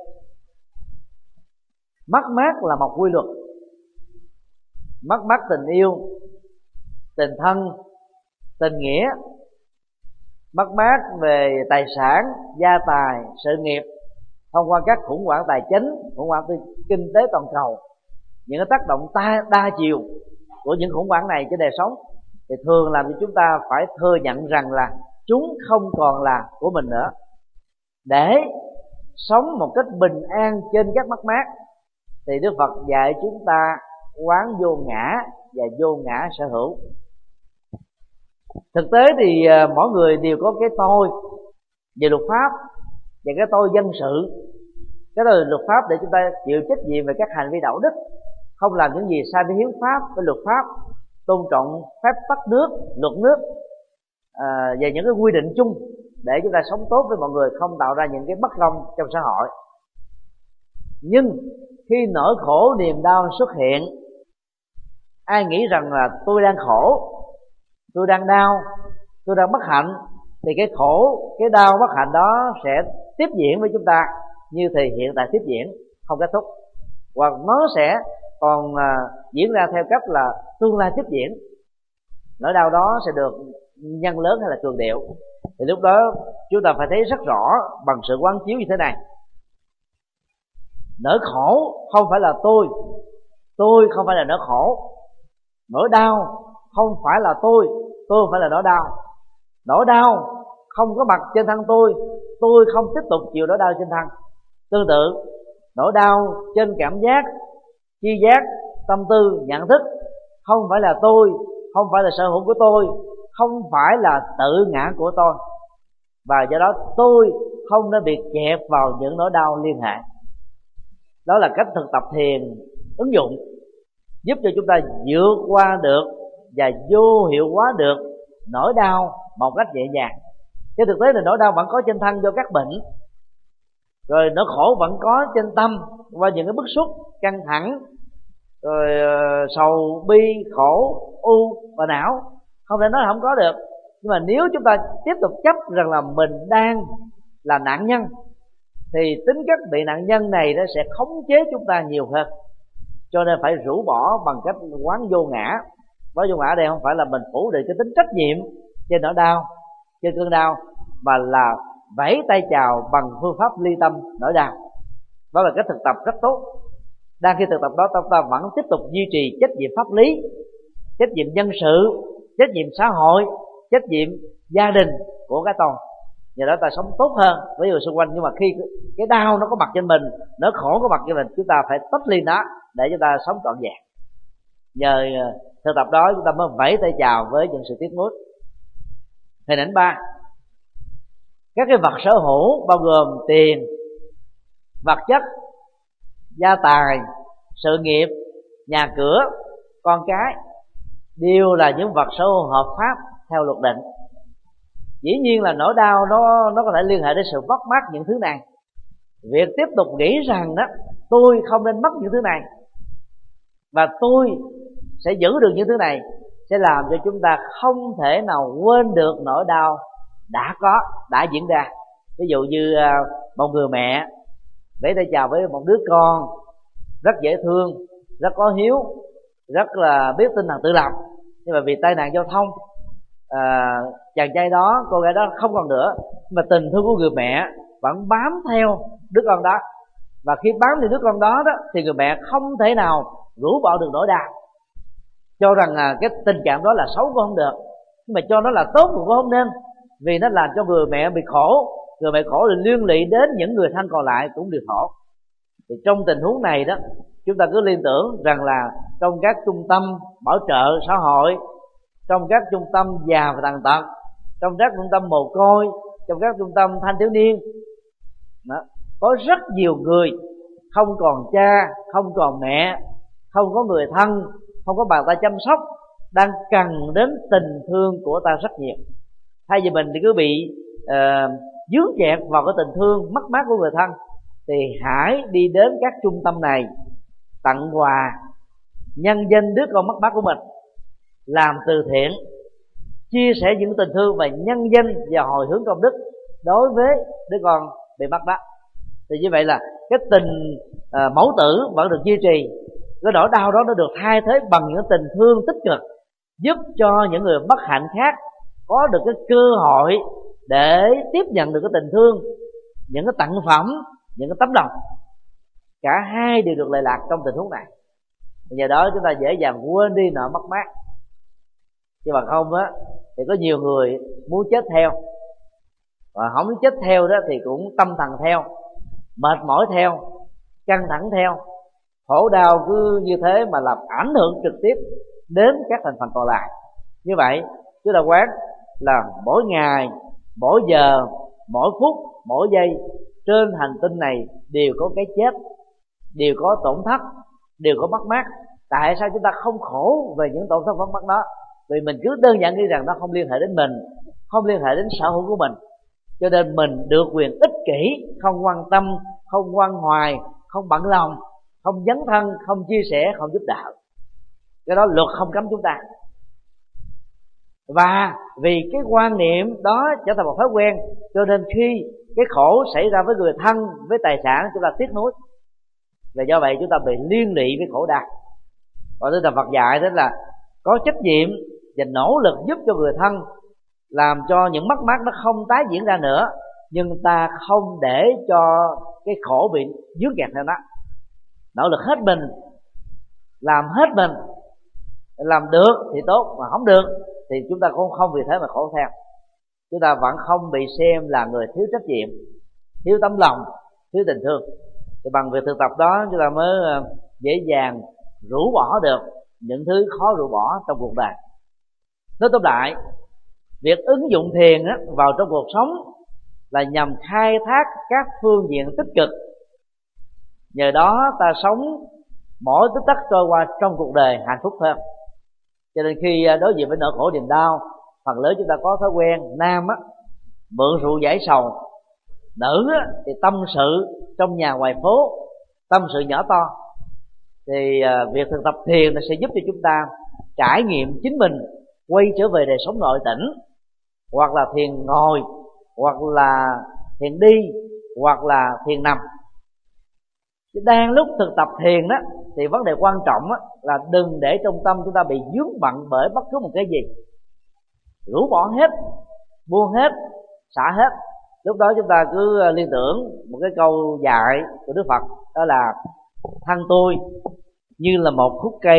A: Mất mát là một quy luật. Mất mát tình yêu, tình thân, tình nghĩa, mất mát về tài sản, gia tài, sự nghiệp thông qua các khủng hoảng tài chính, khủng hoảng kinh tế toàn cầu. Những cái tác động đa chiều của những khủng hoảng này trên đời sống thì thường làm cho chúng ta phải thừa nhận rằng là chúng không còn là của mình nữa. Để sống một cách bình an trên các mất mát thì Đức Phật dạy chúng ta quán vô ngã và vô ngã sở hữu. Thực tế thì mỗi người đều có cái tôi về luật pháp và cái tôi dân sự. Cái tôi luật pháp để chúng ta chịu trách nhiệm về các hành vi đạo đức, không làm những gì sai với hiến pháp, với luật pháp, tôn trọng phép tắc nước, luật nước, và những cái quy định chung để chúng ta sống tốt với mọi người, không tạo ra những cái bất công trong xã hội. Nhưng khi nỗi khổ niềm đau xuất hiện, ai nghĩ rằng là tôi đang khổ, tôi đang đau, tôi đang bất hạnh, thì cái khổ, cái đau, bất hạnh đó sẽ tiếp diễn với chúng ta như thì hiện tại tiếp diễn, không kết thúc, hoặc nó sẽ còn diễn ra theo cách là tương lai tiếp diễn. Nỗi đau đó sẽ được nhân lớn hay là cường điệu. Thì lúc đó chúng ta phải thấy rất rõ bằng sự quán chiếu như thế này: nỗi khổ không phải là tôi không phải là nỗi khổ. Nỗi đau không phải là tôi không phải là nỗi đau. Nỗi đau không có mặt trên thân tôi không tiếp tục chịu nỗi đau trên thân. Tương tự, nỗi đau trên cảm giác, tri giác, tâm tư, nhận thức không phải là tôi, không phải là sở hữu của tôi, không phải là tự ngã của tôi. Và do đó tôi không nên bị kẹp vào những nỗi đau liên hệ. Đó là cách thực tập thiền ứng dụng, giúp cho chúng ta vượt qua được và vô hiệu hóa được nỗi đau một cách nhẹ nhàng. Chứ thực tế là nỗi đau vẫn có trên thân do các bệnh, rồi nỗi khổ vẫn có trên tâm qua những cái bức xúc, căng thẳng, rồi sầu bi, khổ, u và não. Không thể nói không có được. Nhưng mà nếu chúng ta tiếp tục chấp rằng là mình đang là nạn nhân, thì tính cách bị nạn nhân này nó sẽ khống chế chúng ta nhiều hơn. Cho nên phải rũ bỏ bằng cách quán vô ngã. Quán vô ngã đây không phải là mình phủ định cái tính trách nhiệm trên nỗi đau, trên cơn đau, mà là vẫy tay chào bằng phương pháp ly tâm nỗi đau. Đó là cái thực tập rất tốt. Đang khi thực tập đó, chúng ta vẫn tiếp tục duy trì trách nhiệm pháp lý, trách nhiệm dân sự, trách nhiệm xã hội, trách nhiệm gia đình của cái tôi. nhờ đó ta sống tốt hơn với người xung quanh. Nhưng mà khi cái đau nó có mặt trên mình, nỗi khổ có mặt trên mình, chúng ta phải tách ly nó để chúng ta sống trọn vẹn. Nhờ thực tập đó chúng ta mới vẫy tay chào với những sự tiếc nuối. Hình ảnh 3, các cái vật sở hữu bao gồm tiền, vật chất, gia tài, sự nghiệp, nhà cửa, con cái, đều là những vật sở hữu hợp pháp theo luật định. Dĩ nhiên là nỗi đau nó có thể liên hệ đến sự mất mát những thứ này. Việc tiếp tục nghĩ rằng đó tôi không nên mất những thứ này và tôi sẽ giữ được những thứ này sẽ làm cho chúng ta không thể nào quên được nỗi đau đã diễn ra. Ví dụ như một người mẹ vẫy tay chào với một đứa con rất dễ thương, rất có hiếu, rất là biết tinh thần tự lập, nhưng mà vì tai nạn giao thông chàng trai đó, cô gái đó không còn nữa, mà tình thương của người mẹ vẫn bám theo đứa con đó. Và khi bám theo đứa con đó thì người mẹ không thể nào rũ bỏ được nỗi đau, cho rằng cái tình cảm đó là xấu cũng không được, nhưng mà cho nó là tốt cũng không nên, vì nó làm cho người mẹ bị khổ. Người mẹ khổ thì liên lụy đến những người thân còn lại cũng đều khổ. Thì trong tình huống này đó, chúng ta cứ liên tưởng rằng là trong các trung tâm bảo trợ xã hội, trong các trung tâm già và tàn tật, trong các trung tâm mồ côi, trong các trung tâm thanh thiếu niên đó, có rất nhiều người không còn cha, không còn mẹ, không có người thân, không có bàn tay chăm sóc, đang cần đến tình thương của ta rất nhiều. Thay vì mình thì cứ bị dướng kẹt vào cái tình thương mất mát của người thân, thì hãy đi đến các trung tâm này, tặng quà, nhân danh đứa con mất mát của mình, làm từ thiện, chia sẻ những tình thương và nhân danh và hồi hướng công đức đối với đứa con bị mất đó. Thì như vậy là cái tình mẫu tử vẫn được duy trì, cái nỗi đau đó nó được thay thế bằng những tình thương tích cực, giúp cho những người bất hạnh khác có được cái cơ hội để tiếp nhận được cái tình thương, những cái tặng phẩm, những cái tấm lòng. Cả hai đều được lệ lạc trong tình huống này. Nhờ đó chúng ta dễ dàng quên đi nỗi mất mát. Chứ bằng không á thì có nhiều người muốn chết theo, và không muốn chết theo đó thì cũng tâm thần theo, mệt mỏi theo, căng thẳng theo, khổ đau cứ như thế mà làm ảnh hưởng trực tiếp đến các thành phần còn lại. Như vậy chúng ta quán là mỗi ngày, mỗi giờ, mỗi phút, mỗi giây trên hành tinh này đều có cái chết, đều có tổn thất, đều có mất mát. Tại sao chúng ta không khổ về những tổn thất mất mát đó? Vì mình cứ đơn giản nghĩ rằng nó không liên hệ đến mình, không liên hệ đến sở hữu của mình, cho nên mình được quyền ích kỷ, không quan tâm, không quan hoài, không bận lòng, không dấn thân, không chia sẻ, không giúp đỡ. Cái đó luật không cấm chúng ta. Và vì cái quan niệm đó trở thành một thói quen, cho nên khi cái khổ xảy ra với người thân, với tài sản, chúng ta tiếc nuối. Và do vậy chúng ta bị liên lụy với khổ đau. Còn Đức Phật dạy đó là có trách nhiệm và nỗ lực giúp cho người thân, làm cho những mất mát nó không tái diễn ra nữa, nhưng ta không để cho cái khổ bị dướng kẹt theo nó. Nỗ lực hết mình, làm hết mình, làm được thì tốt, mà không được thì chúng ta cũng không vì thế mà khổ theo. Chúng ta vẫn không bị xem là người thiếu trách nhiệm, thiếu tấm lòng, thiếu tình thương. Thì bằng việc thực tập đó chúng ta mới dễ dàng rũ bỏ được những thứ khó rũ bỏ trong cuộc đời. Nói tóm lại, việc ứng dụng thiền vào trong cuộc sống là nhằm khai thác các phương diện tích cực. Nhờ đó ta sống mỗi tích tắc trôi qua trong cuộc đời hạnh phúc hơn. Cho nên khi đối diện với nỗi khổ niềm đau, phần lớn chúng ta có thói quen nam mượn rượu giải sầu, nữ thì tâm sự trong nhà ngoài phố, tâm sự nhỏ to. Thì việc thực tập thiền sẽ giúp cho chúng ta trải nghiệm chính mình, quay trở về đời sống nội tỉnh, hoặc là thiền ngồi, hoặc là thiền đi, hoặc là thiền nằm. Đang lúc thực tập thiền đó thì vấn đề quan trọng là đừng để trong tâm chúng ta bị vướng bận bởi bất cứ một cái gì. Rũ bỏ hết, buông hết, xả hết. Lúc đó chúng ta cứ liên tưởng một cái câu dạy của Đức Phật, đó là thân tôi như là một khúc cây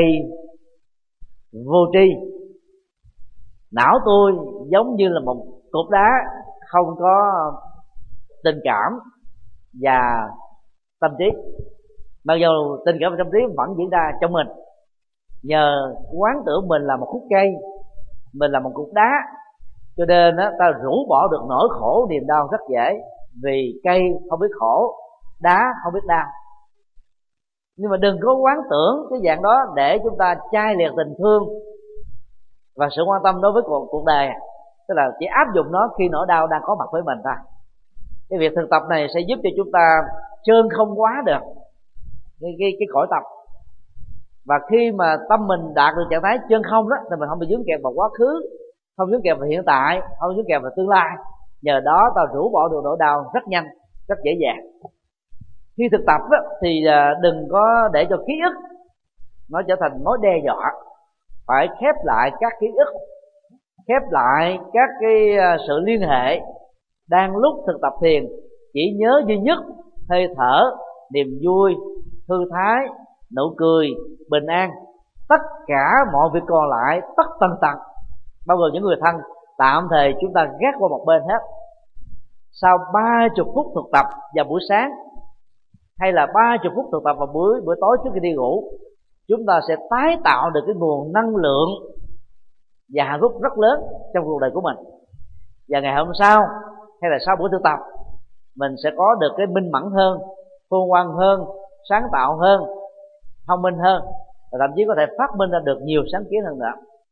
A: vô tri, não tôi giống như là một cục đá không có tình cảm và tâm trí. Mặc dù tình cảm và tâm trí vẫn diễn ra trong mình, nhờ quán tưởng mình là một khúc cây, mình là một cục đá, cho nên ta rũ bỏ được nỗi khổ niềm đau rất dễ. Vì cây không biết khổ, đá không biết đau. Nhưng mà đừng có quán tưởng cái dạng đó để chúng ta chai liệt tình thương và sự quan tâm đối với cuộc đời. Tức là chỉ áp dụng nó khi nỗi đau đang có mặt với mình thôi. Cái việc thực tập này sẽ giúp cho chúng ta trơn không quá được cái cõi tập. Và khi mà tâm mình đạt được trạng thái chân không đó, thì mình không bị vướng kẹt vào quá khứ, không vướng kẹt vào hiện tại, không vướng kẹt vào tương lai. Nhờ đó ta rũ bỏ được nỗi đau rất nhanh, rất dễ dàng. Khi thực tập đó, thì đừng có để cho ký ức nó trở thành mối đe dọa. Phải khép lại các ký ức, khép lại các cái sự liên hệ. Đang lúc thực tập thiền chỉ nhớ duy nhất hơi thở, niềm vui, thư thái, nụ cười, bình an. Tất cả mọi việc còn lại tất tần tật, bao gồm những người thân, tạm thời chúng ta gác qua một bên hết. Sau 30 phút thực tập vào buổi sáng, hay là 30 phút thực tập vào buổi tối trước khi đi ngủ, chúng ta sẽ tái tạo được cái nguồn năng lượng và hạnh phúc rất lớn trong cuộc đời của mình. Và ngày hôm sau hay là sau buổi thực tập, mình sẽ có được cái minh mẫn hơn, khôn ngoan hơn, sáng tạo hơn, thông minh hơn, và thậm chí có thể phát minh ra được nhiều sáng kiến hơn nữa.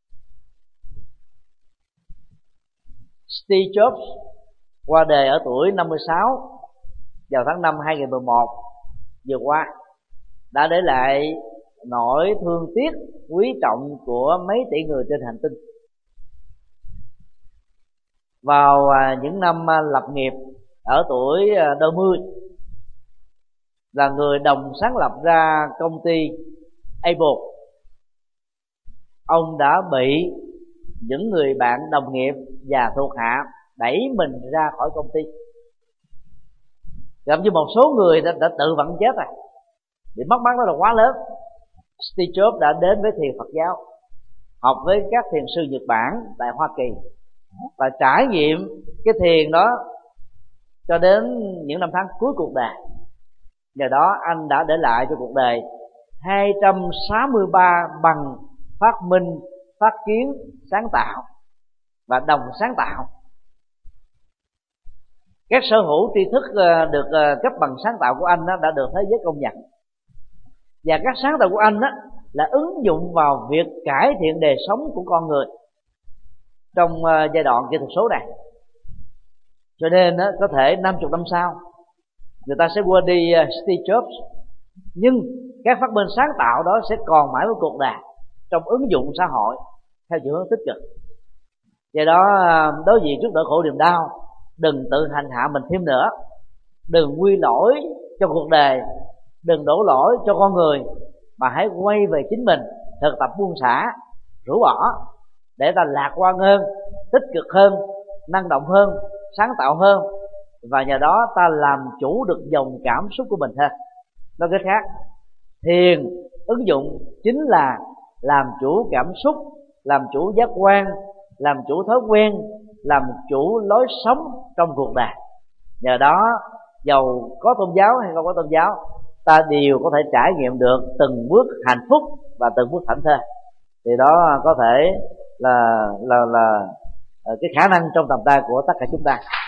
A: Steve Jobs qua đời ở tuổi 56 vào tháng 5 2011 vừa qua, đã để lại nỗi thương tiếc quý trọng của mấy tỷ người trên hành tinh. Vào những năm lập nghiệp ở tuổi đôi mươi, là người đồng sáng lập ra công ty Apple, ông đã bị những người bạn đồng nghiệp và thuộc hạ đẩy mình ra khỏi công ty. Gặp như một số người đã tự vẫn chết rồi, vì mất mát đó là quá lớn. Steve Jobs đã đến với thiền Phật giáo, học với các thiền sư Nhật Bản tại Hoa Kỳ, và trải nghiệm cái thiền đó cho đến những năm tháng cuối cuộc đời. Nhờ đó anh đã để lại cho cuộc đời 263 bằng phát minh, phát kiến, sáng tạo và đồng sáng tạo. Các sở hữu tri thức được cấp bằng sáng tạo của anh đã được thế giới công nhận. Và các sáng tạo của anh là ứng dụng vào việc cải thiện đời sống của con người trong giai đoạn kỹ thuật số này. Cho nên có thể 50 năm sau người ta sẽ quên đi Steve Jobs, nhưng các phát minh sáng tạo đó sẽ còn mãi với cuộc đời trong ứng dụng xã hội theo chiều hướng tích cực. Do đó đối diện trước nỗi khổ niềm đau, đừng tự hành hạ mình thêm nữa, đừng quy lỗi cho cuộc đời, đừng đổ lỗi cho con người, mà hãy quay về chính mình, thực tập buông xả, rũ bỏ, để ta lạc quan hơn, tích cực hơn, năng động hơn, sáng tạo hơn, và nhờ đó ta làm chủ được dòng cảm xúc của mình hơn. Nói cách khác, thiền ứng dụng chính là làm chủ cảm xúc, làm chủ giác quan, làm chủ thói quen, làm chủ lối sống trong cuộc đời. Nhờ đó dầu có tôn giáo hay không có tôn giáo, ta đều có thể trải nghiệm được từng bước hạnh phúc và từng bước thảnh thơi. Thì đó có thể là cái khả năng trong tầm tay của tất cả chúng ta.